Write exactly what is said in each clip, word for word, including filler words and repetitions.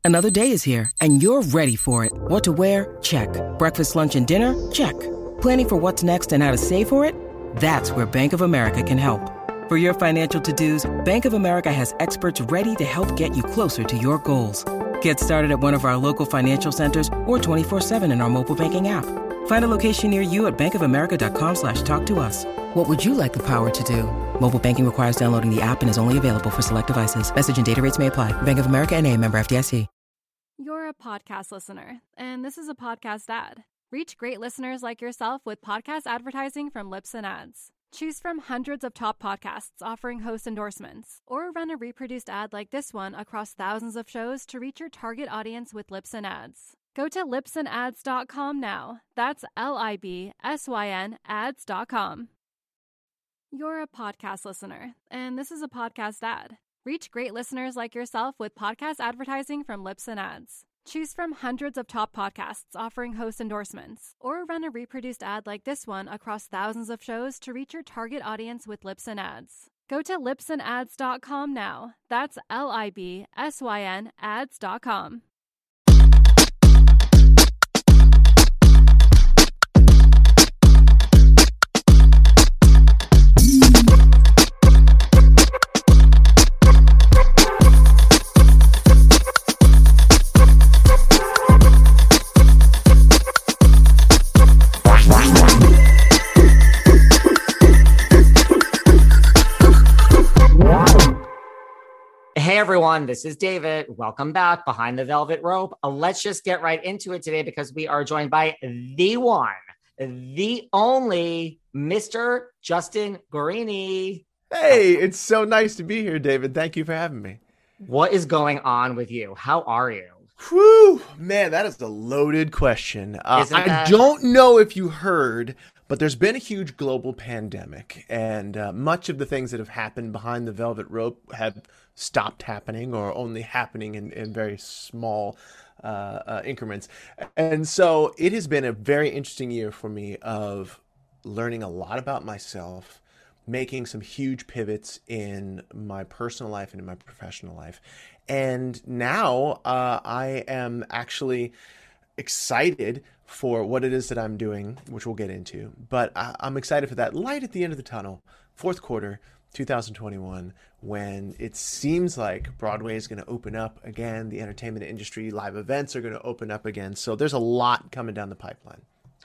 Another day is here, and you're ready for it. What to wear? Check. Breakfast, lunch, and dinner? Check. Planning for what's next and how to save for it? That's where Bank of America can help. For your financial to-dos, Bank of America has experts ready to help get you closer to your goals. Get started at one of our local financial centers or twenty-four seven in our mobile banking app. Find a location near you at bankofamerica.com slash talk to us. What would you like the power to do? Mobile banking requires downloading the app and is only available for select devices. Message and data rates may apply. Bank of America N A, member F D I C. You're a podcast listener, and this is a podcast ad. Reach great listeners like yourself with podcast advertising from Libsyn Ads. Choose from hundreds of top podcasts offering host endorsements, or run a reproduced ad like this one across thousands of shows to reach your target audience with Libsyn Ads. Go to libsyn ads dot com now. That's L I B S Y N ads dot com. You're a podcast listener, and this is a podcast ad. Reach great listeners like yourself with podcast advertising from Libsyn Ads. Choose from hundreds of top podcasts offering host endorsements, or run a reproduced ad like this one across thousands of shows to reach your target audience with Libsyn Ads. Go to libsyn ads dot com now. That's L I B S Y N ads dot com. Hey everyone, this is David. Welcome back behind the velvet rope. Uh, let's just get right into it today because we are joined by the one, the only Mister Justin Guarini. Hey, it's so nice to be here, David. Thank you for having me. What is going on with you? How are you? Whew, man, that is a loaded question. Uh, I that- don't know if you heard, but there's been a huge global pandemic, and uh, much of the things that have happened behind the velvet rope have stopped happening or only happening in, in very small uh, uh, increments. And so it has been a very interesting year for me of learning a lot about myself, making some huge pivots in my personal life and in my professional life. And now uh, I am actually excited for what it is that I'm doing, which we'll get into. But I, I'm excited for that light at the end of the tunnel, fourth quarter, two thousand twenty-one, when it seems like Broadway is going to open up again, the entertainment industry, live events are going to open up again. So there's a lot coming down the pipeline.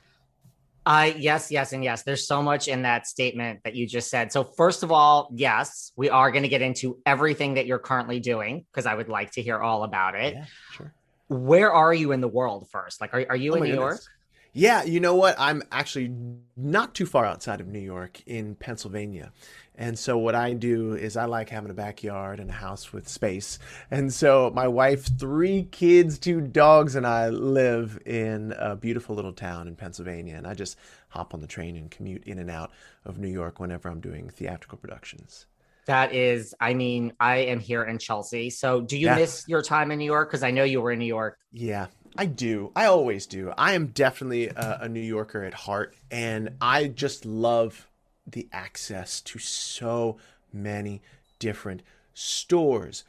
Uh, yes, yes, and yes. There's so much in that statement that you just said. So first of all, yes, we are going to get into everything that you're currently doing because I would like to hear all about it. Yeah, sure. Where are you in the world first? Like, are, are you Oh in my New goodness. York? Yeah, you know what? I'm actually not too far outside of New York in Pennsylvania. And so what I do is I like having a backyard and a house with space. And so my wife, three kids, two dogs, and I live in a beautiful little town in Pennsylvania. And I just hop on the train and commute in and out of New York whenever I'm doing theatrical productions. That is, I mean, I am here in Chelsea. So do you Yeah. miss your time in New York? Because I know you were in New York. Yeah, I do. I always do. I am definitely a, a New Yorker at heart, and I just love the access to so many different stores,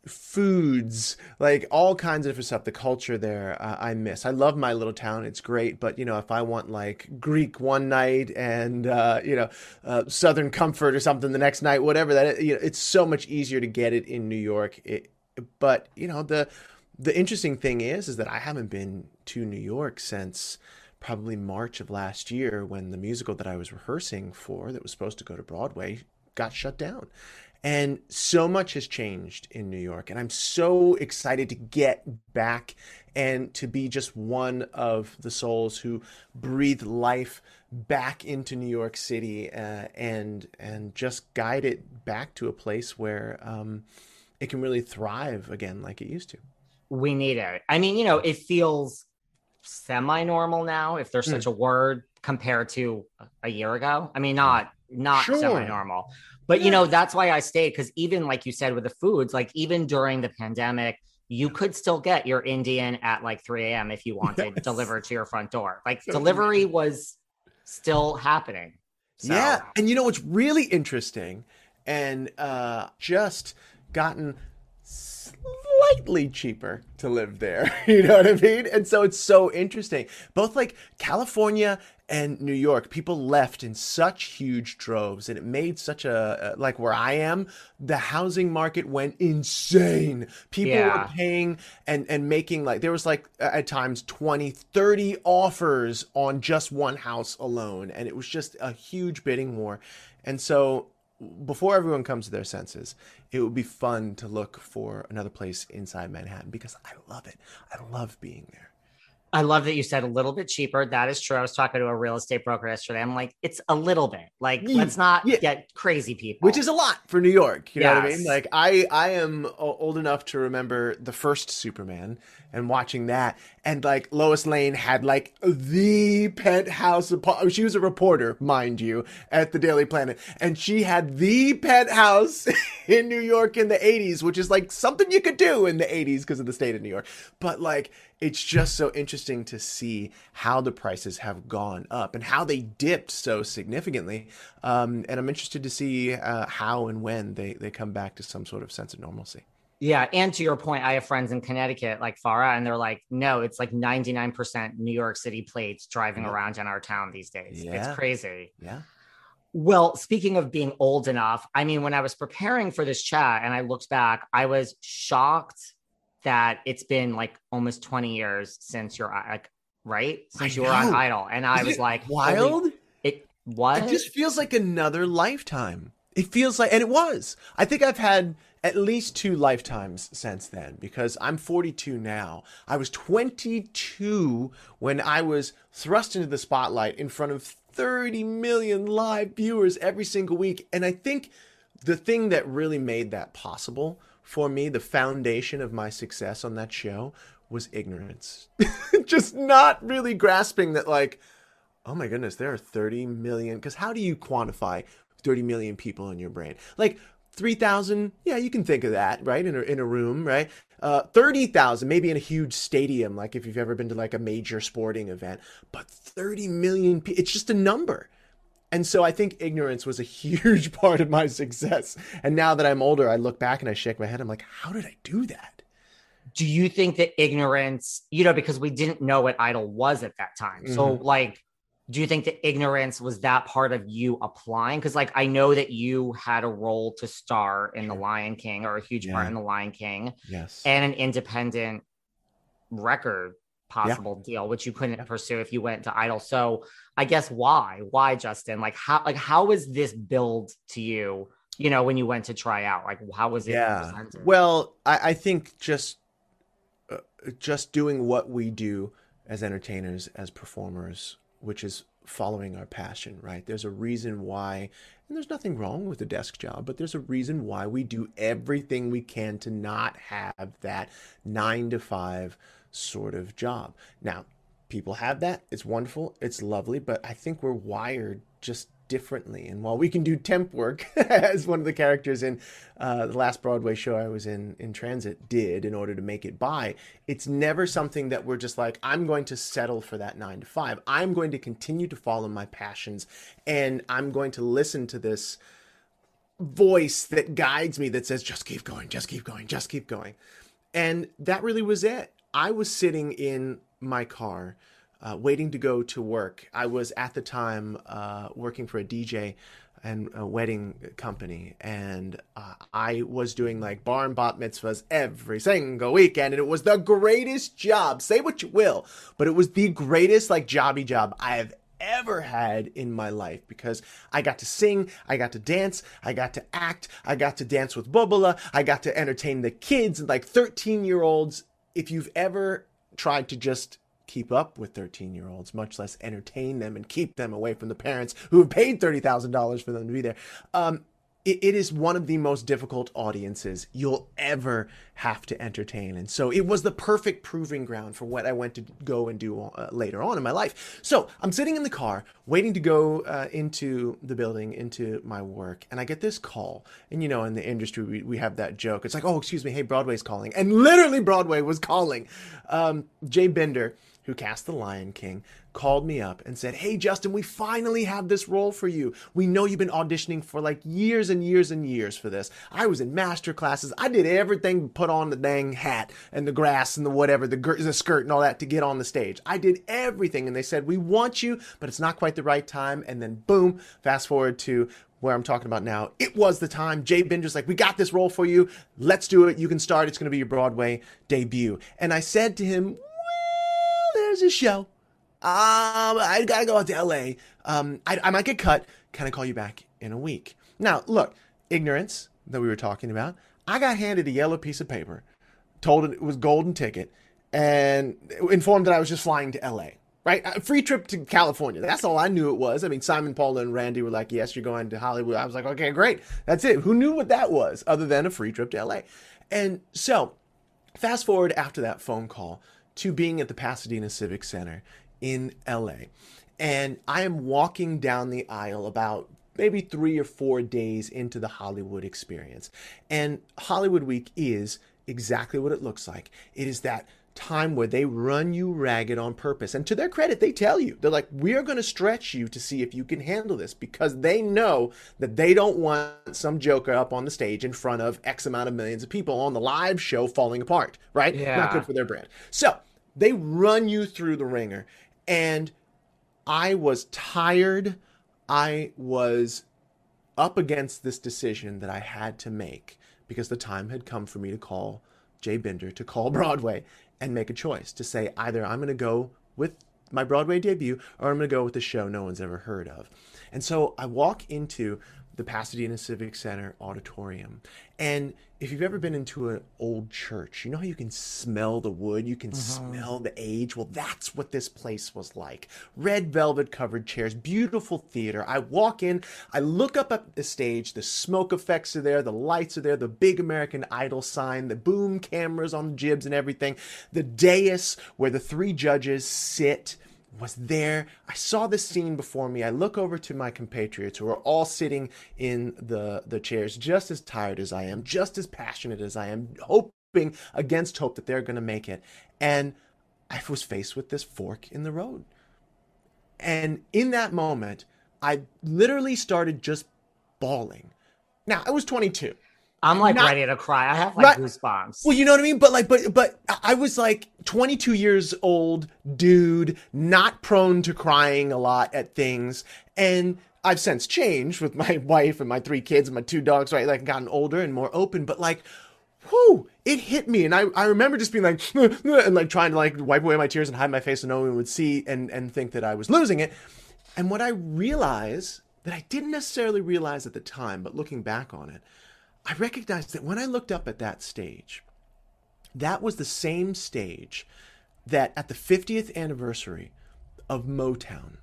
foods, like all kinds of different stuff. The culture there, uh, I miss. I love my little town. It's great. But, you know, if I want like Greek one night and, uh, you know, uh, Southern comfort or something the next night, whatever that, you know, it's so much easier to get it in New York. It, but, you know, the, the interesting thing is, is that I haven't been to New York since probably March of last year when the musical that I was rehearsing for that was supposed to go to Broadway got shut down. And so much has changed in New York. And I'm so excited to get back and to be just one of the souls who breathe life back into New York City uh, and and just guide it back to a place where um, it can really thrive again like it used to. We need it. I mean, you know, it feels semi-normal now, if there's Mm. such a word, compared to a year ago. I mean, not not Sure. semi-normal, but you Yeah. know, that's why I stayed, because even like you said with the foods, like even during the pandemic, you could still get your Indian at like three a.m. if you wanted Yes. delivered to your front door. Like So delivery was still happening. So, Yeah. And you know what's really interesting and uh, just gotten slightly slightly cheaper to live there. You know what I mean? And so it's so interesting. Both like California and New York, people left in such huge droves, and it made such a, like where I am, the housing market went insane. People Yeah. were paying and, and making like, there was like at times twenty, thirty offers on just one house alone. And it was just a huge bidding war. And so before everyone comes to their senses, it would be fun to look for another place inside Manhattan because I love it. I love being there. I love that you said a little bit cheaper. That is true. I was talking to a real estate broker yesterday. I'm like, it's a little bit. Like, Yeah. let's not Yeah. get crazy, people. Which is a lot for New York. You know what I Yes. mean? Like I, I am o- old enough to remember the first Superman and watching that. And like Lois Lane had like the penthouse. apo- She was a reporter, mind you, at the Daily Planet. And she had the penthouse in New York in the eighties, which is like something you could do in the eighties because of the state of New York. But like, it's just so interesting to see how the prices have gone up and how they dipped so significantly. Um, and I'm interested to see uh, how and when they, they come back to some sort of sense of normalcy. Yeah. And to your point, I have friends in Connecticut, like Farah, and they're like, no, it's like ninety-nine percent New York City plates driving Yeah. around in our town these days. Yeah. It's crazy. Yeah. Well, speaking of being old enough, I mean, when I was preparing for this chat and I looked back, I was shocked that it's been like almost twenty years since you're like, right? Since I you were on know. Idol. And I Isn't was it like, wild? holy- it what? It just feels like another lifetime. It feels like, and it was. I think I've had at least two lifetimes since then because I'm forty-two now. I was twenty-two when I was thrust into the spotlight in front of thirty million live viewers every single week. And I think the thing that really made that possible for me, the foundation of my success on that show, was ignorance. Just not really grasping that, like, oh my goodness, there are thirty million. Because how do you quantify thirty million people in your brain? Like three thousand, yeah, you can think of that, right? In a, in a room, right? Uh, thirty thousand, maybe in a huge stadium, like if you've ever been to like a major sporting event. But thirty million people, it's just a number. And so I think ignorance was a huge part of my success. And now that I'm older, I look back and I shake my head. I'm like, how did I do that? Do you think that ignorance, you know, because we didn't know what Idol was at that time. So Mhm. like, do you think that ignorance was that part of you applying? Because like, I know that you had a role to star in The Lion King, or a huge part Yeah. in The Lion King, Yes. and an independent record possible deal, which you couldn't pursue if you went to Idol. So I guess why, why Justin, like how, like how was this build to you, you know, when you went to try out, like how was it Yeah. presented? Well, I, I think just uh, just doing what we do as entertainers, as performers, which is following our passion, right? There's a reason why, and there's nothing wrong with a desk job, but there's a reason why we do everything we can to not have that nine to five sort of job. Now, people have that. It's wonderful. It's lovely, but I think we're wired just differently. And while we can do temp work, as one of the characters in uh, the last Broadway show I was in, in Transit, did in order to make it by, it's never something that we're just like, I'm going to settle for that nine to five. I'm going to continue to follow my passions, and I'm going to listen to this voice that guides me that says, just keep going, just keep going, just keep going. And that really was it. I was sitting in my car uh, waiting to go to work. I was at the time uh, working for a D J and a wedding company, and uh, I was doing like bar and bat mitzvahs every single weekend, and it was the greatest job. Say what you will, but it was the greatest like jobby job I have ever had in my life, because I got to sing, I got to dance, I got to act, I got to dance with Bubala, I got to entertain the kids, like thirteen year olds. If you've ever tried to just keep up with thirteen year olds, much less entertain them and keep them away from the parents who have paid thirty thousand dollars for them to be there, um, it, it is one of the most difficult audiences you'll ever have to entertain. And so it was the perfect proving ground for what I went to go and do uh, later on in my life. So I'm sitting in the car waiting to go uh, into the building, into my work, and I get this call. And, you know, in the industry, we, we have that joke. It's like, oh, excuse me, hey, Broadway's calling. And literally Broadway was calling. Um, Jay Binder who cast The Lion King, called me up and said, "Hey, Justin, we finally have this role for you. We know you've been auditioning for like years and years and years for this. I was in master classes. I did everything, put on the dang hat and the grass and the whatever, the, the skirt and all that to get on the stage. I did everything." And they said, "We want you, but it's not quite the right time." And then boom, fast forward to where I'm talking about now. It was the time. Jay Binder's like, "We got this role for you. Let's do it. You can start. It's going to be your Broadway debut." And I said to him, "Well, there's a show. Um, I gotta go out to L A. Um, I, I might get cut. Can I call you back in a week?" Now, look, ignorance that we were talking about. I got handed a yellow piece of paper, told it was golden ticket, and informed that I was just flying to L A. Right? A free trip to California. That's all I knew it was. I mean, Simon, Paula, and Randy were like, "Yes, you're going to Hollywood." I was like, "Okay, great. That's it." Who knew what that was other than a free trip to L A? And so, fast forward after that phone call to being at the Pasadena Civic Center in L A. And I am walking down the aisle about maybe three or four days into the Hollywood experience. And Hollywood Week is exactly what it looks like. It is that time where they run you ragged on purpose. And to their credit, they tell you, they're like, "We are going to stretch you to see if you can handle this," because they know that they don't want some joker up on the stage in front of X amount of millions of people on the live show falling apart, right? Yeah. Not good for their brand. So they run you through the ringer. And I was tired. I was up against this decision that I had to make because the time had come for me to call Jay Binder, to call Broadway and make a choice to say either I'm going to go with my Broadway debut or I'm going to go with a show no one's ever heard of. And so I walk into the Pasadena Civic Center auditorium. And if you've ever been into an old church, you know how you can smell the wood, you can mm-hmm. smell the age? Well, that's what this place was like. Red velvet covered chairs, beautiful theater. I walk in, I look up at the stage, the smoke effects are there, the lights are there, the big American Idol sign, the boom cameras on the jibs and everything, the dais where the three judges sit was there. I saw this scene before me. I look over to my compatriots who are all sitting in the, the chairs, just as tired as I am, just as passionate as I am, hoping against hope that they're going to make it. And I was faced with this fork in the road. And in that moment, I literally started just bawling. Now, I was twenty-two. I'm like Not, ready to cry. I have like right, goosebumps. Well, you know what I mean? But like, but, but I was like twenty-two years old dude, not prone to crying a lot at things. And I've since changed with my wife and my three kids and my two dogs, right? Like gotten older and more open, but like, whew, it hit me. And I, I remember just being like, and like trying to like wipe away my tears and hide my face so no one would see and, and think that I was losing it. And what I realized that I didn't necessarily realize at the time, but looking back on it, I recognized that when I looked up at that stage, that was the same stage that at the fiftieth anniversary of Motown,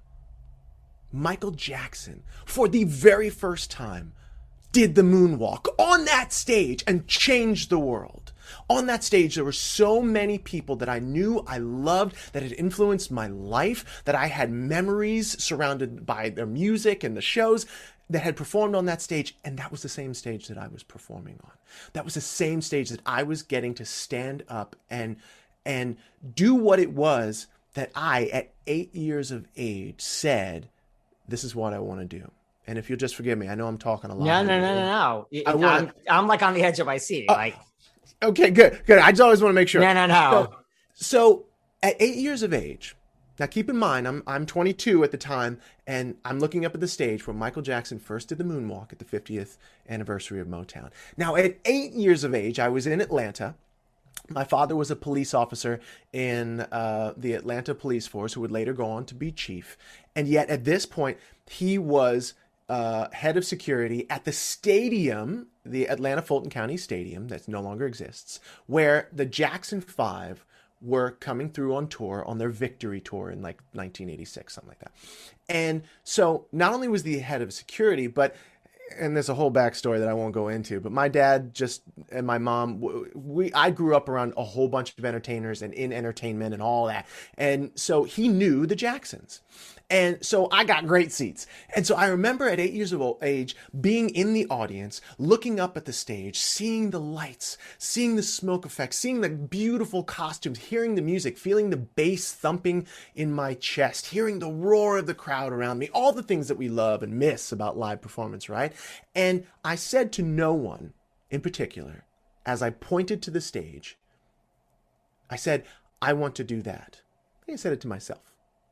Michael Jackson, for the very first time, did the moonwalk on that stage and changed the world. On that stage, there were so many people that I knew, I loved, that had influenced my life, that I had memories surrounded by their music and the shows that had performed on that stage. And that was the same stage that I was performing on. That was the same stage that I was getting to stand up and, and do what it was that I, at eight years of age, said, "This is what I want to do." And if you'll just forgive me, I know I'm talking a lot. No, no, no, no, no. I wanna, I'm, I'm like on the edge of my seat. Uh, like, okay, good, good. I just always want to make sure. No, no, no. So, so at eight years of age, now keep in mind, I'm I'm twenty-two at the time, and I'm looking up at the stage where Michael Jackson first did the moonwalk at the fiftieth anniversary of Motown. Now, at eight years of age, I was in Atlanta. My father was a police officer in uh, the Atlanta Police Force, who would later go on to be chief. And yet, at this point, he was uh, head of security at the stadium, the Atlanta Fulton County Stadium, that no longer exists, where the Jackson Five were coming through on tour on their victory tour in like nineteen eighty-six, something like that. And so not only was he head of security, but and there's a whole backstory that I won't go into, but my dad just and my mom, we I grew up around a whole bunch of entertainers and in entertainment and all that. And so he knew the Jacksons. And so I got great seats. And so I remember at eight years of age being in the audience, looking up at the stage, seeing the lights, seeing the smoke effects, seeing the beautiful costumes, hearing the music, feeling the bass thumping in my chest, hearing the roar of the crowd around me, all the things that we love and miss about live performance, right? And I said to no one in particular, as I pointed to the stage, I said, I want to do that. I think I said it to myself.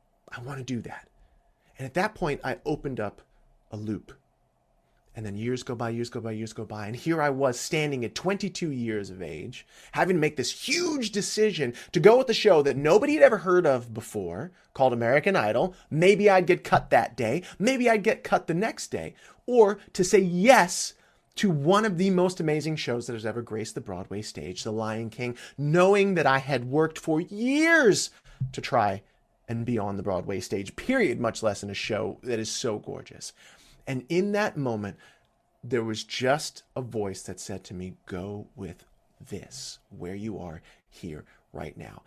I want to do that. And at that point, I opened up a loop. And then years go by, years go by, years go by. And here I was standing at twenty-two years of age, having to make this huge decision to go with a show that nobody had ever heard of before, called American Idol. Maybe I'd get cut that day. Maybe I'd get cut the next day. Or to say yes to one of the most amazing shows that has ever graced the Broadway stage, The Lion King, knowing that I had worked for years to try and be on the Broadway stage, period, much less in a show that is so gorgeous. And in that moment, there was just a voice that said to me, go with this, where you are here right now.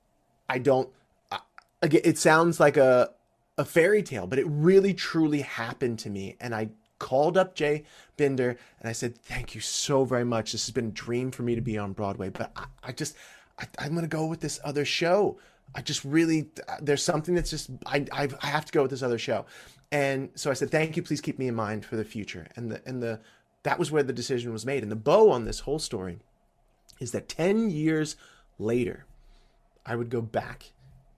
I don't, I, again, it sounds like a, a fairy tale, but it really truly happened to me. And I called up Jay Binder and I said, thank you so very much. This has been a dream for me to be on Broadway, but I, I just, I, I'm going to go with this other show. I just really, there's something that's just, I, I I have to go with this other show. And so I said, thank you, please keep me in mind for the future. And the, and the, that was where the decision was made. And the bow on this whole story is that ten years later, I would go back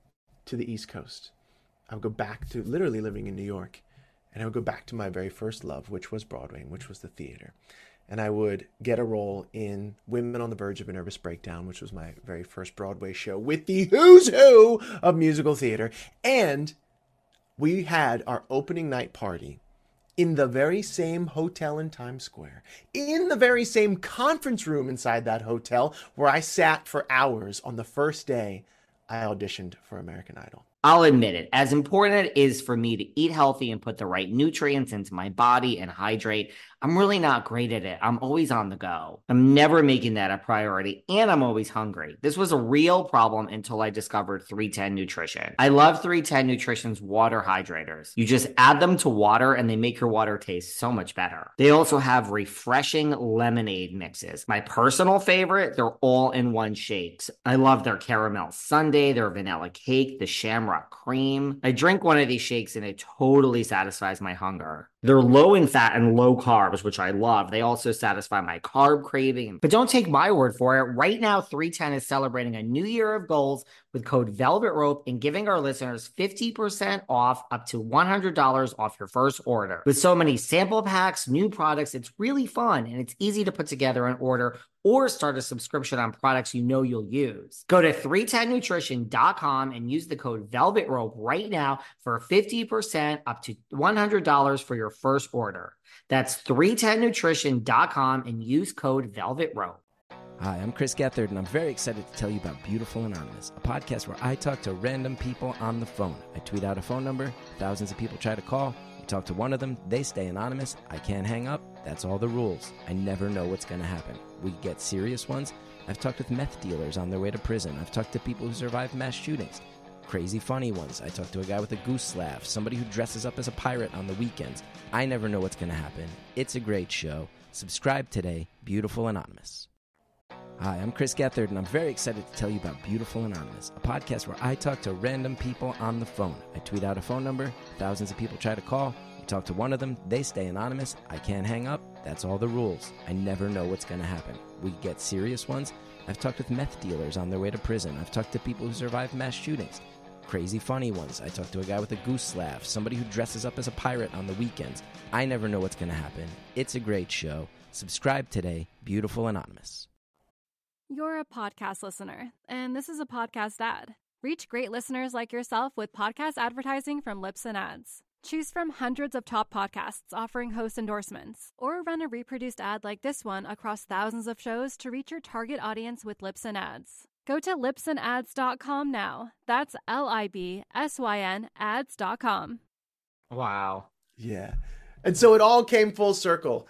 to the East Coast. I would go back to literally living in New York. And I would go back to my very first love, which was Broadway, which was the theater. And I would get a role in Women on the Verge of a Nervous Breakdown, which was my very first Broadway show with the who's who of musical theater. And we had our opening night party in the very same hotel in Times Square, in the very same conference room inside that hotel where I sat for hours on the first day I auditioned for American Idol. I'll admit it, as important it is for me to eat healthy and put the right nutrients into my body and hydrate, I'm really not great at it. I'm always on the go. I'm never making that a priority, and I'm always hungry. This was a real problem until I discovered three ten Nutrition. I love three ten Nutrition's water hydrators. You just add them to water and they make your water taste so much better. They also have refreshing lemonade mixes. My personal favorite, they're all in one shakes. I love their caramel sundae, their vanilla cake, the shamrock cream. I drink one of these shakes and it totally satisfies my hunger. They're low in fat and low carbs, which I love. They also satisfy my carb craving. But don't take my word for it. Right now, three ten is celebrating a new year of goals with code Velvet Rope and giving our listeners fifty percent off up to one hundred dollars off your first order. With so many sample packs, new products, it's really fun and it's easy to put together an order or start a subscription on products you know you'll use. Go to three ten nutrition dot com and use the code Velvet Rope right now for fifty percent up to one hundred dollars for your first order. That's three ten nutrition dot com and use code Velvet Rope. Hi, I'm Chris Gethard, and I'm very excited to tell you about Beautiful Anonymous, a podcast where I talk to random people on the phone. I tweet out a phone number, thousands of people try to call. You talk to one of them, they stay anonymous. I can't hang up. That's all the rules. I never know what's going to happen. We get serious ones. I've talked with meth dealers on their way to prison. I've talked to people who survived mass shootings. Crazy funny ones. I talked to a guy with a goose laugh, somebody who dresses up as a pirate on the weekends. I never know what's going to happen. It's a great show. Subscribe today. Beautiful Anonymous. Hi, I'm Chris Gethard, and I'm very excited to tell you about Beautiful Anonymous, a podcast where I talk to random people on the phone. I tweet out a phone number, thousands of people try to call. You talk to one of them, they stay anonymous. I can't hang up. That's all the rules. I never know what's going to happen. We get serious ones. I've talked with meth dealers on their way to prison. I've talked to people who survived mass shootings. Crazy funny ones. I talked to a guy with a goose laugh, somebody who dresses up as a pirate on the weekends. I never know what's going to happen. It's a great show. Subscribe today. Beautiful Anonymous. You're a podcast listener, and this is a podcast ad. Reach great listeners like yourself with podcast advertising from Libsyn Ads. Choose from hundreds of top podcasts offering host endorsements, or run a reproduced ad like this one across thousands of shows to reach your target audience with Libsyn Ads. Go to libsyn ads dot com now. That's L I B S Y N ads dot com. Wow. Yeah. And so it all came full circle.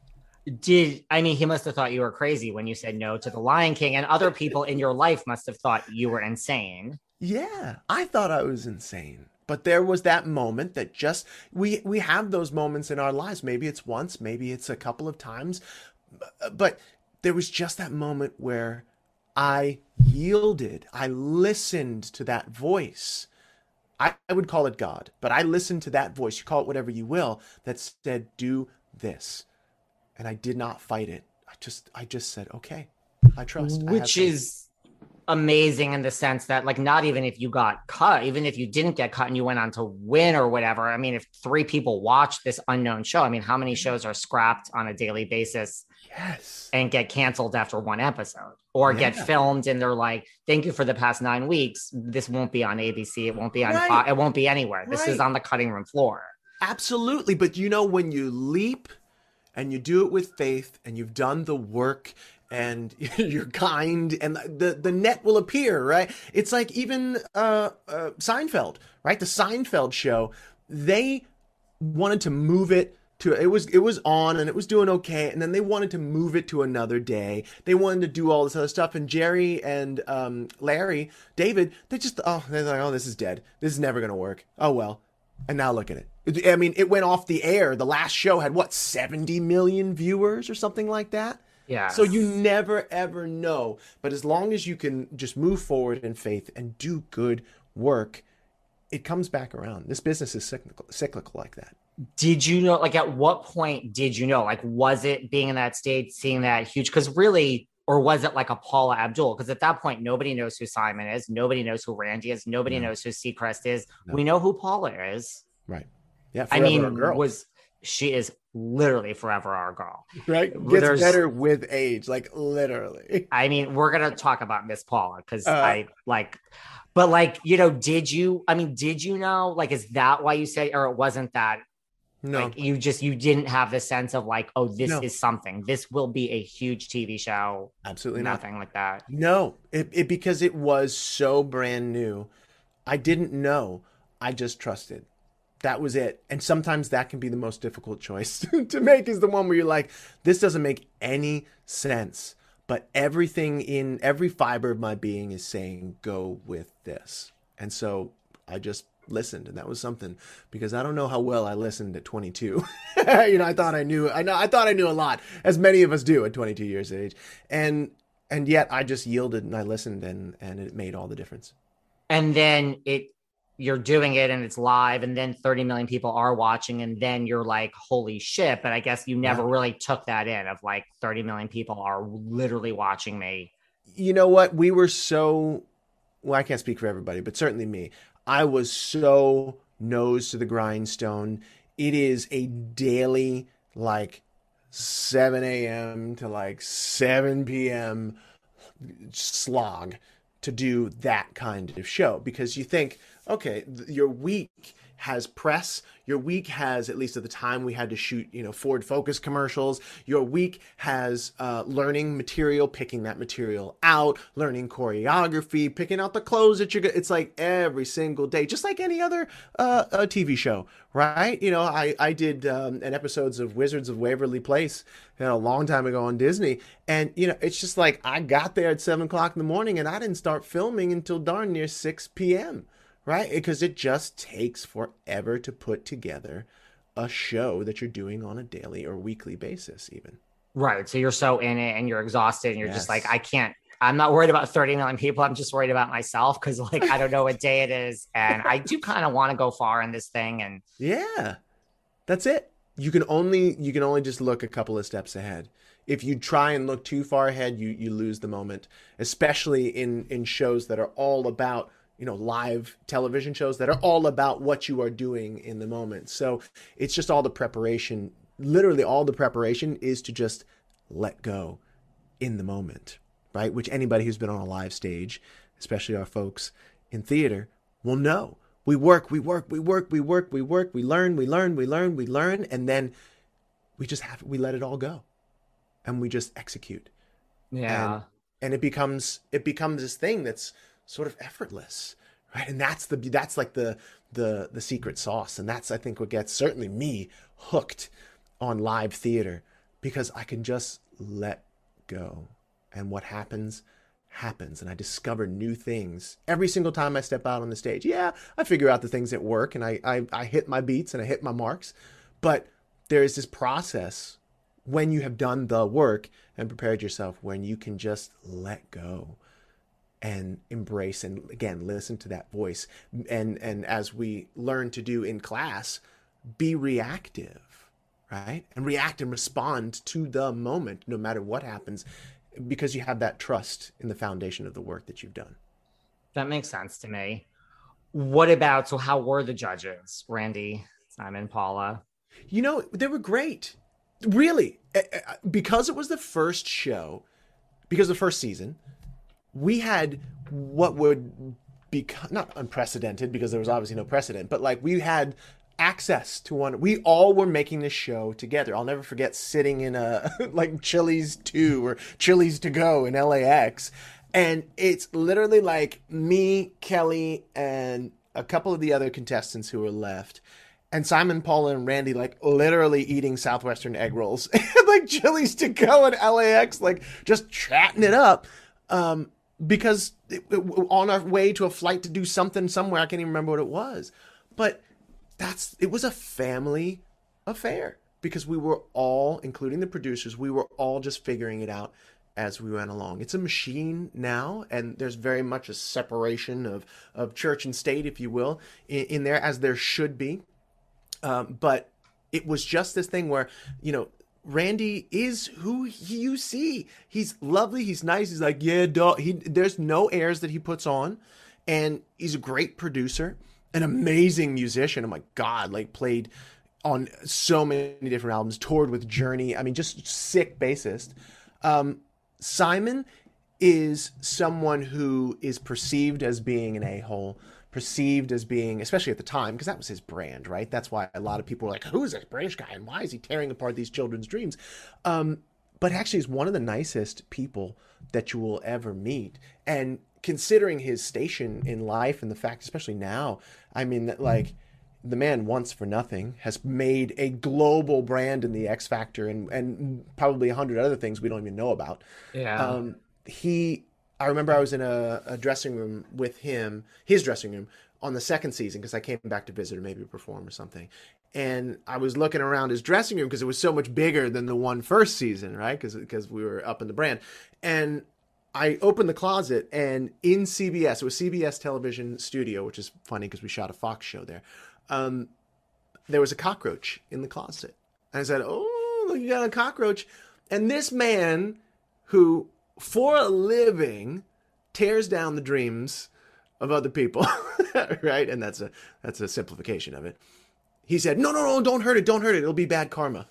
Did I mean he must have thought you were crazy when you said no to the Lion King, and other people in your life must have thought you were insane. Yeah, I thought I was insane. But there was that moment that just we we have those moments in our lives. Maybe it's once, maybe it's a couple of times. But there was just that moment where I yielded. I listened to that voice. I, I would call it God, but I listened to that voice. You call it whatever you will, that said, do this. And I did not fight it. I just, I just said, okay, I trust. Which I is amazing in the sense that, like, not even if you got cut, even if you didn't get cut and you went on to win or whatever. I mean, if three people watch this unknown show, I mean, how many shows are scrapped on a daily basis? Yes. And get canceled after one episode, or yeah. get filmed and they're like, thank you for the past nine weeks. This won't be on A B C. It won't be on, right. Fox, it won't be anywhere. Right. This is on the cutting room floor. Absolutely. But you know, when you leap and you do it with faith and you've done the work and you're kind and the, the net will appear, right? It's like even uh, uh, Seinfeld, right? The Seinfeld show, they wanted to move it to, it was, it was on and it was doing okay. And then they wanted to move it to another day. They wanted to do all this other stuff. And Jerry and um, Larry, David, they just, oh, they're like, oh, this is dead. This is never going to work. Oh, well. And now look at it. I mean, it went off the air. The last show had what, seventy million viewers or something like that? Yeah. So you never, ever know. But as long as you can just move forward in faith and do good work, it comes back around. This business is cyclical, cyclical like that. Did you know, like, at what point did you know? Like, was it being in that state, seeing that huge? Because really, or was it like a Paula Abdul? Because at that point, nobody knows who Simon is. Nobody knows who Randy is. Nobody no. knows who Seacrest is. No. We know who Paula is. Right. Yeah. I mean, girl. was she is literally forever our girl. Right. Gets There's, better with age, like literally. I mean, we're going to talk about Miss Paula because uh, I like, but like, you know, did you, I mean, did you know, like, is that why you say, or it wasn't that? No, like you just, you didn't have the sense of like, oh, this no. is something, this will be a huge T V show. Absolutely nothing not. like that. No, it, it, because it was so brand new. I didn't know. I just trusted. That was it. And sometimes that can be the most difficult choice to make, is the one where you're like, this doesn't make any sense, but everything in every fiber of my being is saying, go with this. And so I just listened, and that was something, because I don't know how well I listened at twenty-two. You know, I thought I knew, I know, I thought I knew a lot, as many of us do at twenty-two years of age. And, and yet I just yielded and I listened, and, and it made all the difference. And then it, you're doing it and it's live, and then thirty million people are watching, and then you're like, holy shit. But I guess you never yeah. really took that in of like thirty million people are literally watching me. You know what? We were so, well, I can't speak for everybody, but certainly me. I was so nose to the grindstone. It is a daily, like seven a.m. to like seven p.m. slog to do that kind of show, because you think, okay, th- your week has press. Your week has, at least at the time, we had to shoot, you know, Ford Focus commercials. Your week has uh, learning material, picking that material out, learning choreography, picking out the clothes that you're going to, it's like every single day, just like any other uh, a T V show, right? You know, I, I did um, an episodes of Wizards of Waverly Place, you know, a long time ago on Disney. And, you know, it's just like, I got there at seven o'clock in the morning and I didn't start filming until darn near six p.m., right? Because it just takes forever to put together a show that you're doing on a daily or weekly basis even. Right. So you're so in it and you're exhausted and you're yes. just like, I can't, I'm not worried about thirty million people. I'm just worried about myself, because like, I don't know what day it is. And I do kind of want to go far in this thing. And yeah, that's it. You can only, you can only just look a couple of steps ahead. If you try and look too far ahead, you, you lose the moment, especially in, in shows that are all about, you know, live television shows that are all about what you are doing in the moment. So it's just all the preparation. Literally all the preparation is to just let go in the moment, right? Which anybody who's been on a live stage, especially our folks in theater, will know. We work, we work, we work, we work, we work, we learn, we learn, we learn, we learn, and then we just have, we let it all go and we just execute. Yeah. And, and it becomes, it becomes this thing that's sort of effortless, right? And that's the, that's like the, the the secret sauce. And that's, I think, what gets certainly me hooked on live theater, because I can just let go. And what happens, happens. And I discover new things every single time I step out on the stage. Yeah, I figure out the things that work, and I, I, I hit my beats and I hit my marks. But there is this process when you have done the work and prepared yourself, when you can just let go and embrace and, again, listen to that voice. And, and as we learn to do in class, be reactive, right? And react and respond to the moment, no matter what happens, because you have that trust in the foundation of the work that you've done. That makes sense to me. What about, so how were the judges, Randy, Simon, Paula? You know, they were great. Really, because it was the first show, because the first season, we had what would be not unprecedented, because there was obviously no precedent, but like we had access to one. We all were making this show together. I'll never forget sitting in a like Chili's two or Chili's to go in L A X. And it's literally like me, Kelly, and a couple of the other contestants who were left. And Simon, Paula, and Randy, like, literally eating Southwestern egg rolls. Like, Chili's to go in L A X, like, just chatting it up. Um, because it, it, on our way to a flight to do something somewhere, I can't even remember what it was. But that's it was a family affair. Because we were all, including the producers, we were all just figuring it out as we went along. It's a machine now, and there's very much a separation of, of church and state, if you will, in, in there, as there should be. Um, but it was just this thing where, you know, Randy is who he, you see. He's lovely. He's nice. He's like, yeah, duh. He, there's no airs that he puts on. And he's a great producer, an amazing musician. Oh my God, like played on so many different albums, toured with Journey. I mean, just sick bassist. Um, Simon is someone who is perceived as being an a-hole, perceived as being, especially at the time, because that was his brand, right? That's why a lot of people were like, who is this British guy and why is he tearing apart these children's dreams? Um, but actually he's one of the nicest people that you will ever meet. And considering his station in life and the fact, especially now, I mean, that like the man Once for Nothing has made a global brand in the X Factor and, and probably a hundred other things we don't even know about. Yeah. Um, he... I remember I was in a, a dressing room with him, his dressing room, on the second season, because I came back to visit or maybe perform or something. And I was looking around his dressing room because it was so much bigger than the one first season, right? Because because we were up in the brand. And I opened the closet, and in C B S, it was C B S Television Studio, which is funny because we shot a Fox show there. Um, there was a cockroach in the closet. And I said, oh, look, you got a cockroach. And this man who, for a living, tears down the dreams of other people, right? And that's a that's a simplification of it. He said, no, no, no, don't hurt it, don't hurt it. It'll be bad karma.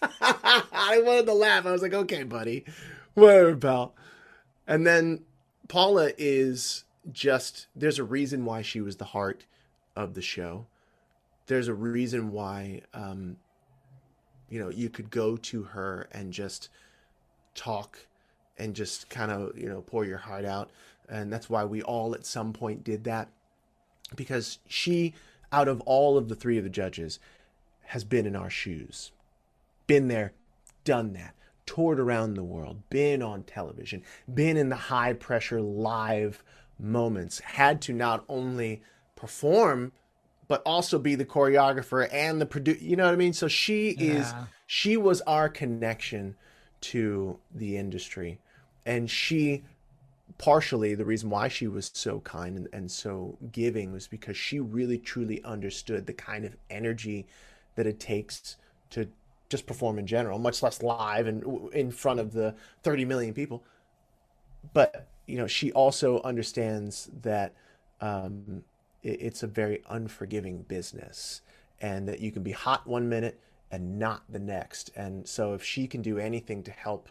I wanted to laugh. I was like, okay, buddy, whatever, pal. And then Paula is just, there's a reason why she was the heart of the show. There's a reason why, um, you know, you could go to her and just talk and just kind of, you know, pour your heart out. And that's why we all at some point did that. Because she, out of all of the three of the judges, has been in our shoes. Been there, done that. Toured around the world. Been on television. Been in the high-pressure live moments. Had to not only perform, but also be the choreographer and the producer. You know what I mean? So she yeah. is, she was our connection to the industry. And she, partially, the reason why she was so kind and, and so giving was because she really, truly understood the kind of energy that it takes to just perform in general, much less live and in front of the thirty million people. But, you know, she also understands that um, it, it's a very unforgiving business and that you can be hot one minute and not the next. And so if she can do anything to help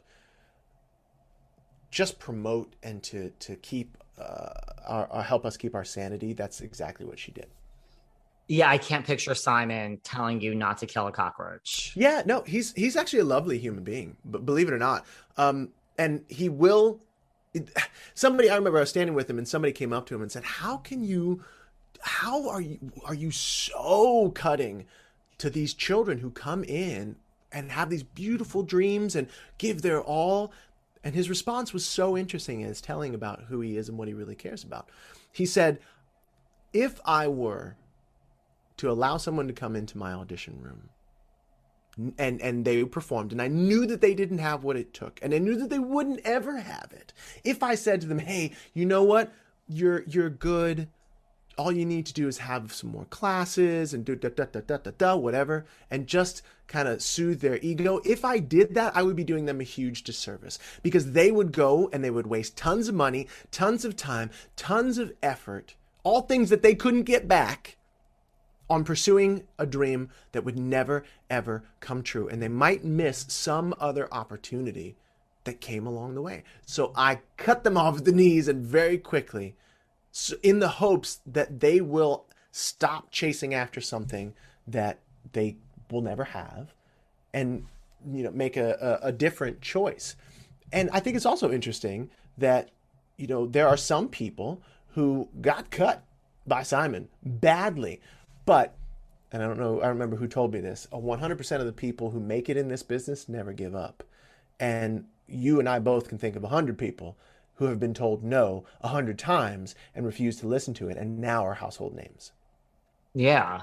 just promote and to to keep uh, our, our help us keep our sanity, that's exactly what she did. Yeah, I can't picture Simon telling you not to kill a cockroach. Yeah, no, he's he's actually a lovely human being, but believe it or not, um, and he will. It, somebody I remember I was standing with him, and somebody came up to him and said, "How can you how are you, are you so cutting to these children who come in and have these beautiful dreams and give their all? And his response was so interesting as telling about who he is and what he really cares about. He said, if I were to allow someone to come into my audition room and, and they performed, and I knew that they didn't have what it took, and I knew that they wouldn't ever have it, if I said to them, hey, you know what? You're, you're good. All you need to do is have some more classes and do da da da da da da whatever, and just kind of soothe their ego. If I did that, I would be doing them a huge disservice, because they would go and they would waste tons of money, tons of time, tons of effort, all things that they couldn't get back, on pursuing a dream that would never ever come true, and they might miss some other opportunity that came along the way. So I cut them off at the knees, and very quickly, so in the hopes that they will stop chasing after something that they will never have, and, you know, make a, a, a different choice. And I think it's also interesting that, you know, there are some people who got cut by Simon badly, but, and I don't know, I remember who told me this, one hundred percent of the people who make it in this business never give up. And you and I both can think of one hundred people who have been told no a hundred times and refused to listen to it, and now are household names. Yeah.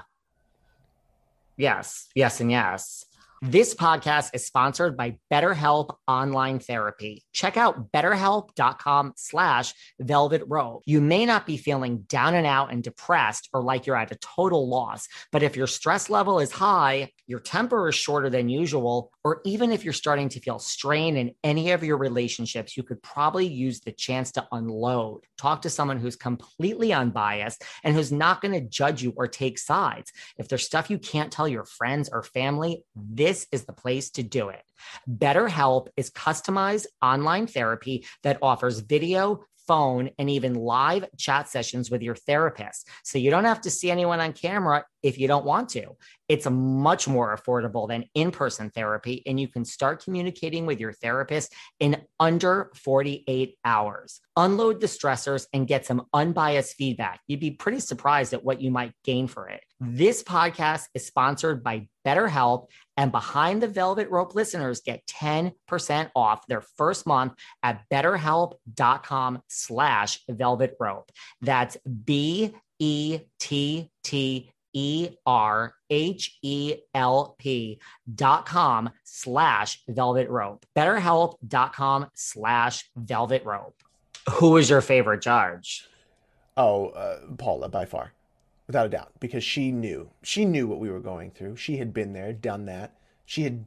Yes, yes, and yes. This podcast is sponsored by BetterHelp Online Therapy. Check out betterhelp.com slash velvet rope. You may not be feeling down and out and depressed or like you're at a total loss, but if your stress level is high, your temper is shorter than usual, or even if you're starting to feel strain in any of your relationships, you could probably use the chance to unload. Talk to someone who's completely unbiased and who's not going to judge you or take sides. If there's stuff you can't tell your friends or family, this is the place to do it. BetterHelp is customized online therapy that offers video, phone, and even live chat sessions with your therapist. So you don't have to see anyone on camera if you don't want to. It's much more affordable than in-person therapy, and you can start communicating with your therapist in under forty-eight hours. Unload the stressors and get some unbiased feedback. You'd be pretty surprised at what you might gain for it. This podcast is sponsored by BetterHelp, and Behind the Velvet Rope listeners get ten percent off their first month at betterhelp.com slash velvet rope. That's B E T T E R H E L P dot com slash velvet rope. BetterHelp.com slash velvet rope. Who is your favorite judge? Oh, uh, Paula, by far, without a doubt, because she knew. She knew what we were going through. She had been there, done that. She had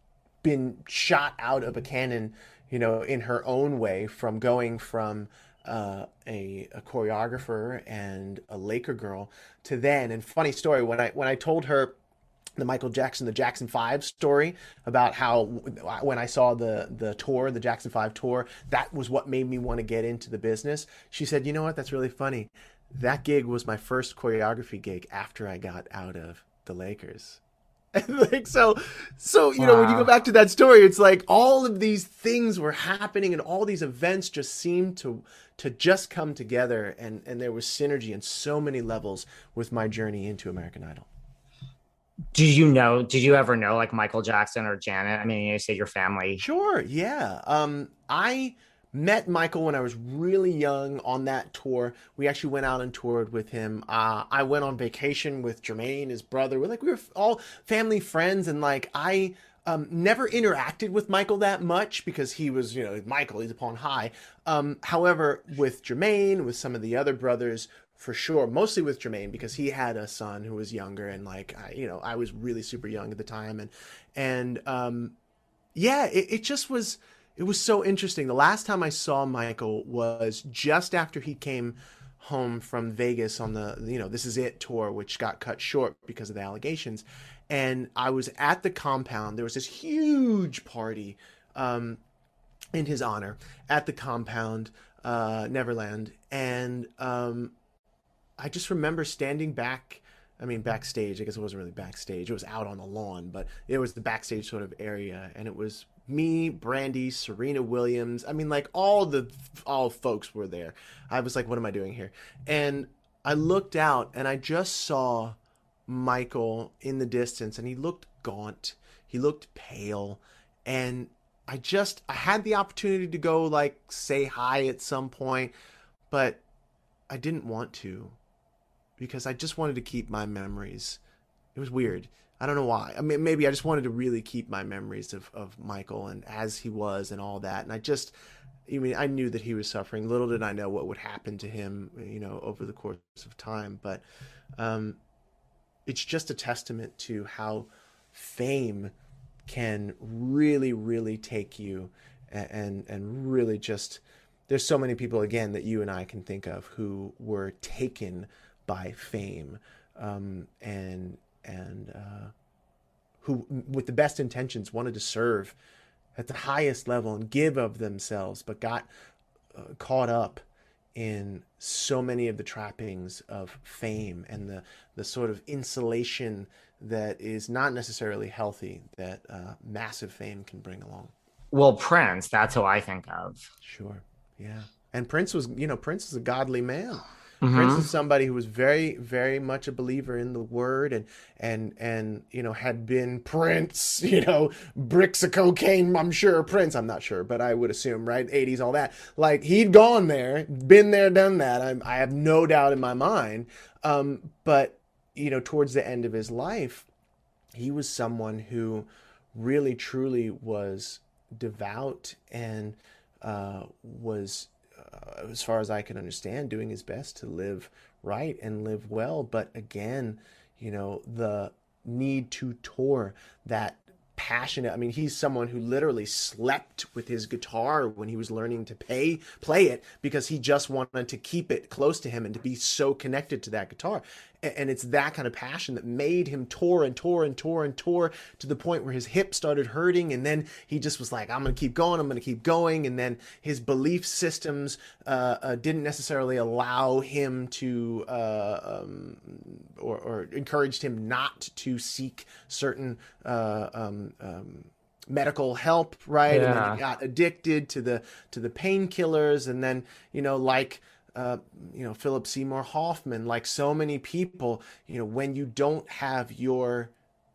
been shot out of a cannon, you know, in her own way, from going from uh, a, a choreographer and a Laker girl to then. And funny story, when I when I told her the Michael Jackson, the Jackson five story about how when I saw the the tour, the Jackson five tour, that was what made me want to get into the business. She said, you know what, that's really funny. That gig was my first choreography gig after I got out of the Lakers. like so so you wow. know, when you go back to that story, it's like all of these things were happening and all these events just seemed to to just come together, and and there was synergy in so many levels with my journey into American Idol. Do you know, did you ever know like Michael Jackson or Janet? I mean, you said your family. Sure, yeah. Um, I met Michael when I was really young on that tour. We actually went out and toured with him. Uh, I went on vacation with Jermaine, his brother. We're like, we were all family friends, and like I um, never interacted with Michael that much because he was, you know, Michael, he's upon high. Um, however, with Jermaine, with some of the other brothers, for sure, mostly with Jermaine, because he had a son who was younger, and like, I, you know, I was really super young at the time. And, and um, yeah, it, it just was, it was so interesting. The last time I saw Michael was just after he came home from Vegas on the, you know, This Is It tour, which got cut short because of the allegations. And I was at the compound. There was this huge party um, in his honor at the compound, uh, Neverland. And, um, I just remember standing back, I mean, backstage. I guess it wasn't really backstage. It was out on the lawn, but it was the backstage sort of area. And it was me, Brandy, Serena Williams. I mean, like all the, all folks were there. I was like, what am I doing here? And I looked out and I just saw Michael in the distance, and he looked gaunt. He looked pale. And I just, I had the opportunity to go like say hi at some point, but I didn't want to because I just wanted to keep my memories. It was weird. I don't know why. I mean, maybe I just wanted to really keep my memories of, of Michael and as he was and all that. And I just, I mean, I knew that he was suffering. Little did I know what would happen to him, you know, over the course of time. But um, it's just a testament to how fame can really, really take you and, and, and really just, there's so many people, again, that you and I can think of who were taken by fame um, and, and uh, who, with the best intentions, wanted to serve at the highest level and give of themselves, but got uh, caught up in so many of the trappings of fame and the, the sort of insulation that is not necessarily healthy that uh, massive fame can bring along. Well, Prince, that's who I think of. Sure. Yeah. And Prince was, you know, Prince is a godly man. Mm-hmm. Prince is somebody who was very, very much a believer in the word and, and, and, you know, had been Prince, you know, bricks of cocaine, I'm sure Prince, I'm not sure, but I would assume, right? eighties, all that. Like he'd gone there, been there, done that. I, I have no doubt in my mind. Um, but, you know, towards the end of his life, he was someone who really, truly was devout and uh, was, uh, as far as I can understand, doing his best to live right and live well. But again, you know, the need to tour, that passionate, I mean, he's someone who literally slept with his guitar when he was learning to pay, play it because he just wanted to keep it close to him and to be so connected to that guitar. And it's that kind of passion that made him tour and tour and tour and tour to the point where his hip started hurting. And then he just was like, I'm going to keep going. I'm going to keep going. And then his belief systems uh, uh, didn't necessarily allow him to, uh, um, or, or encouraged him not to seek certain uh, um, um, medical help, right? Yeah. And then he got addicted to the to the painkillers. And then, you know, like, Uh, you know, Philip Seymour Hoffman, like so many people, you know, when you don't have your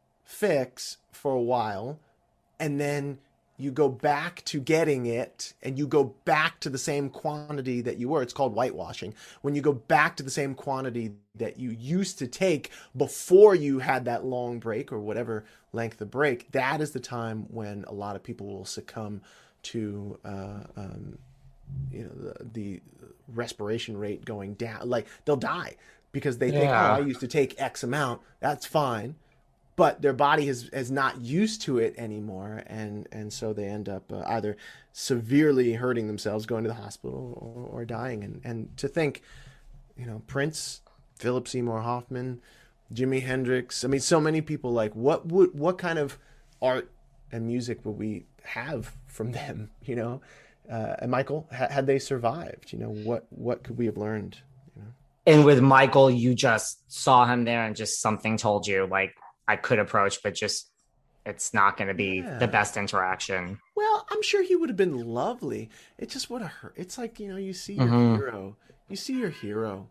fix for a while and then you go back to getting it and you go back to the same quantity that you were, it's called whitewashing. When you go back to the same quantity that you used to take before you had that long break or whatever length of break, that is the time when a lot of people will succumb to, uh, um, you know, the, the respiration rate going down. Like they'll die because they think, yeah. oh, I used to take X amount. That's fine. But their body is, is not used to it anymore. And, and so they end up uh, either severely hurting themselves, going to the hospital or, or dying. And, and to think, you know, Prince, Philip Seymour Hoffman, Jimi Hendrix. I mean, so many people, like what would, what kind of art and music would we have from them, you know? Uh, and Michael, ha- had they survived, you know, what, what could we have learned? You know? And with Michael, you just saw him there and just something told you like I could approach, but just it's not going to be Yeah. the best interaction. Well, I'm sure he would have been lovely. It just would have hurt. It's like, you know, you see your Mhm. hero, you see your hero.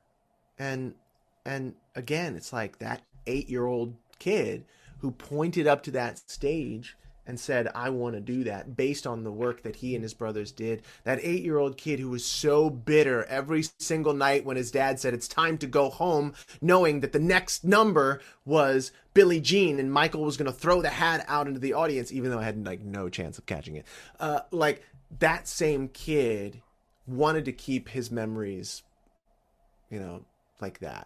And, and again, it's like that eight-year-old kid who pointed up to that stage and said, I want to do that based on the work that he and his brothers did. That eight-year-old kid who was so bitter every single night when his dad said, it's time to go home, knowing that the next number was Billie Jean and Michael was going to throw the hat out into the audience, even though I had like no chance of catching it. Uh, like that same kid wanted to keep his memories, you know, like that.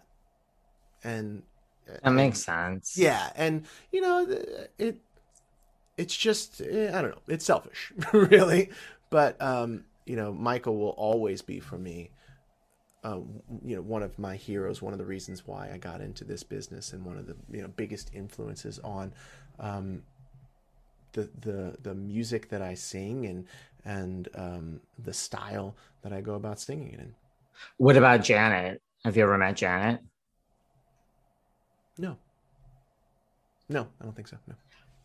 And That makes sense. yeah. And, you know, it, it's just, I don't know, it's selfish, really. But, um, you know, Michael will always be for me, uh, you know, one of my heroes, one of the reasons why I got into this business and one of the, you know, biggest influences on um, the, the, the music that I sing and, and um, the style that I go about singing it in. What about Janet? Have you ever met Janet? No. No, I don't think so, no.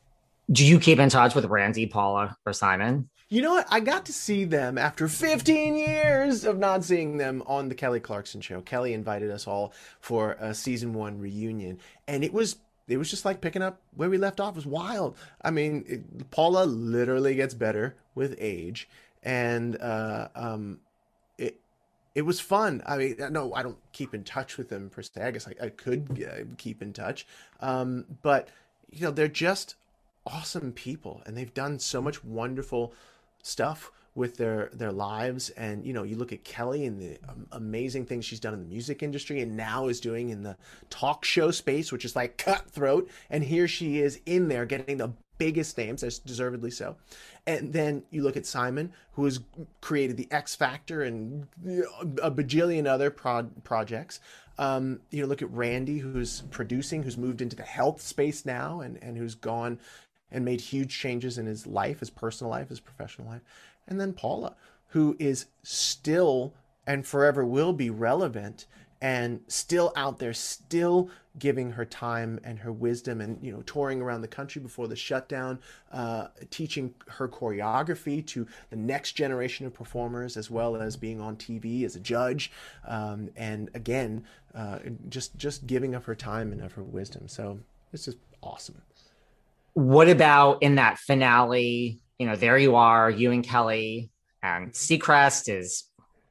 Do you keep in touch with Randy, Paula, or Simon? You know what? I got to see them after fifteen years of not seeing them on the Kelly Clarkson show. Kelly invited us all for a season one reunion, and it was it was just like picking up where we left off. It was wild. I mean, it, Paula literally gets better with age, and uh, um, it it was fun. I mean, no, I don't keep in touch with them per se. I guess I, I could uh, keep in touch, um, but you know, they're just awesome people, and they've done so much wonderful stuff with their their lives. And you know, you look at Kelly and the um, amazing things she's done in the music industry and now is doing in the talk show space, which is like cutthroat, and here she is in there getting the biggest names, as deservedly so. And then you look at Simon, who has created the X Factor and a bajillion other pro- projects. Um, you know, look at Randy, who's producing, who's moved into the health space now, and and who's gone and made huge changes in his life, his personal life, his professional life. And then Paula, who is still and forever will be relevant and still out there, still giving her time and her wisdom, and, you know, touring around the country before the shutdown, uh, teaching her choreography to the next generation of performers, as well as being on T V as a judge. Um, and again, uh, just, just giving of her time and of her wisdom. So this is awesome. What about in that finale? You know, there you are, you and Kelly, and Seacrest is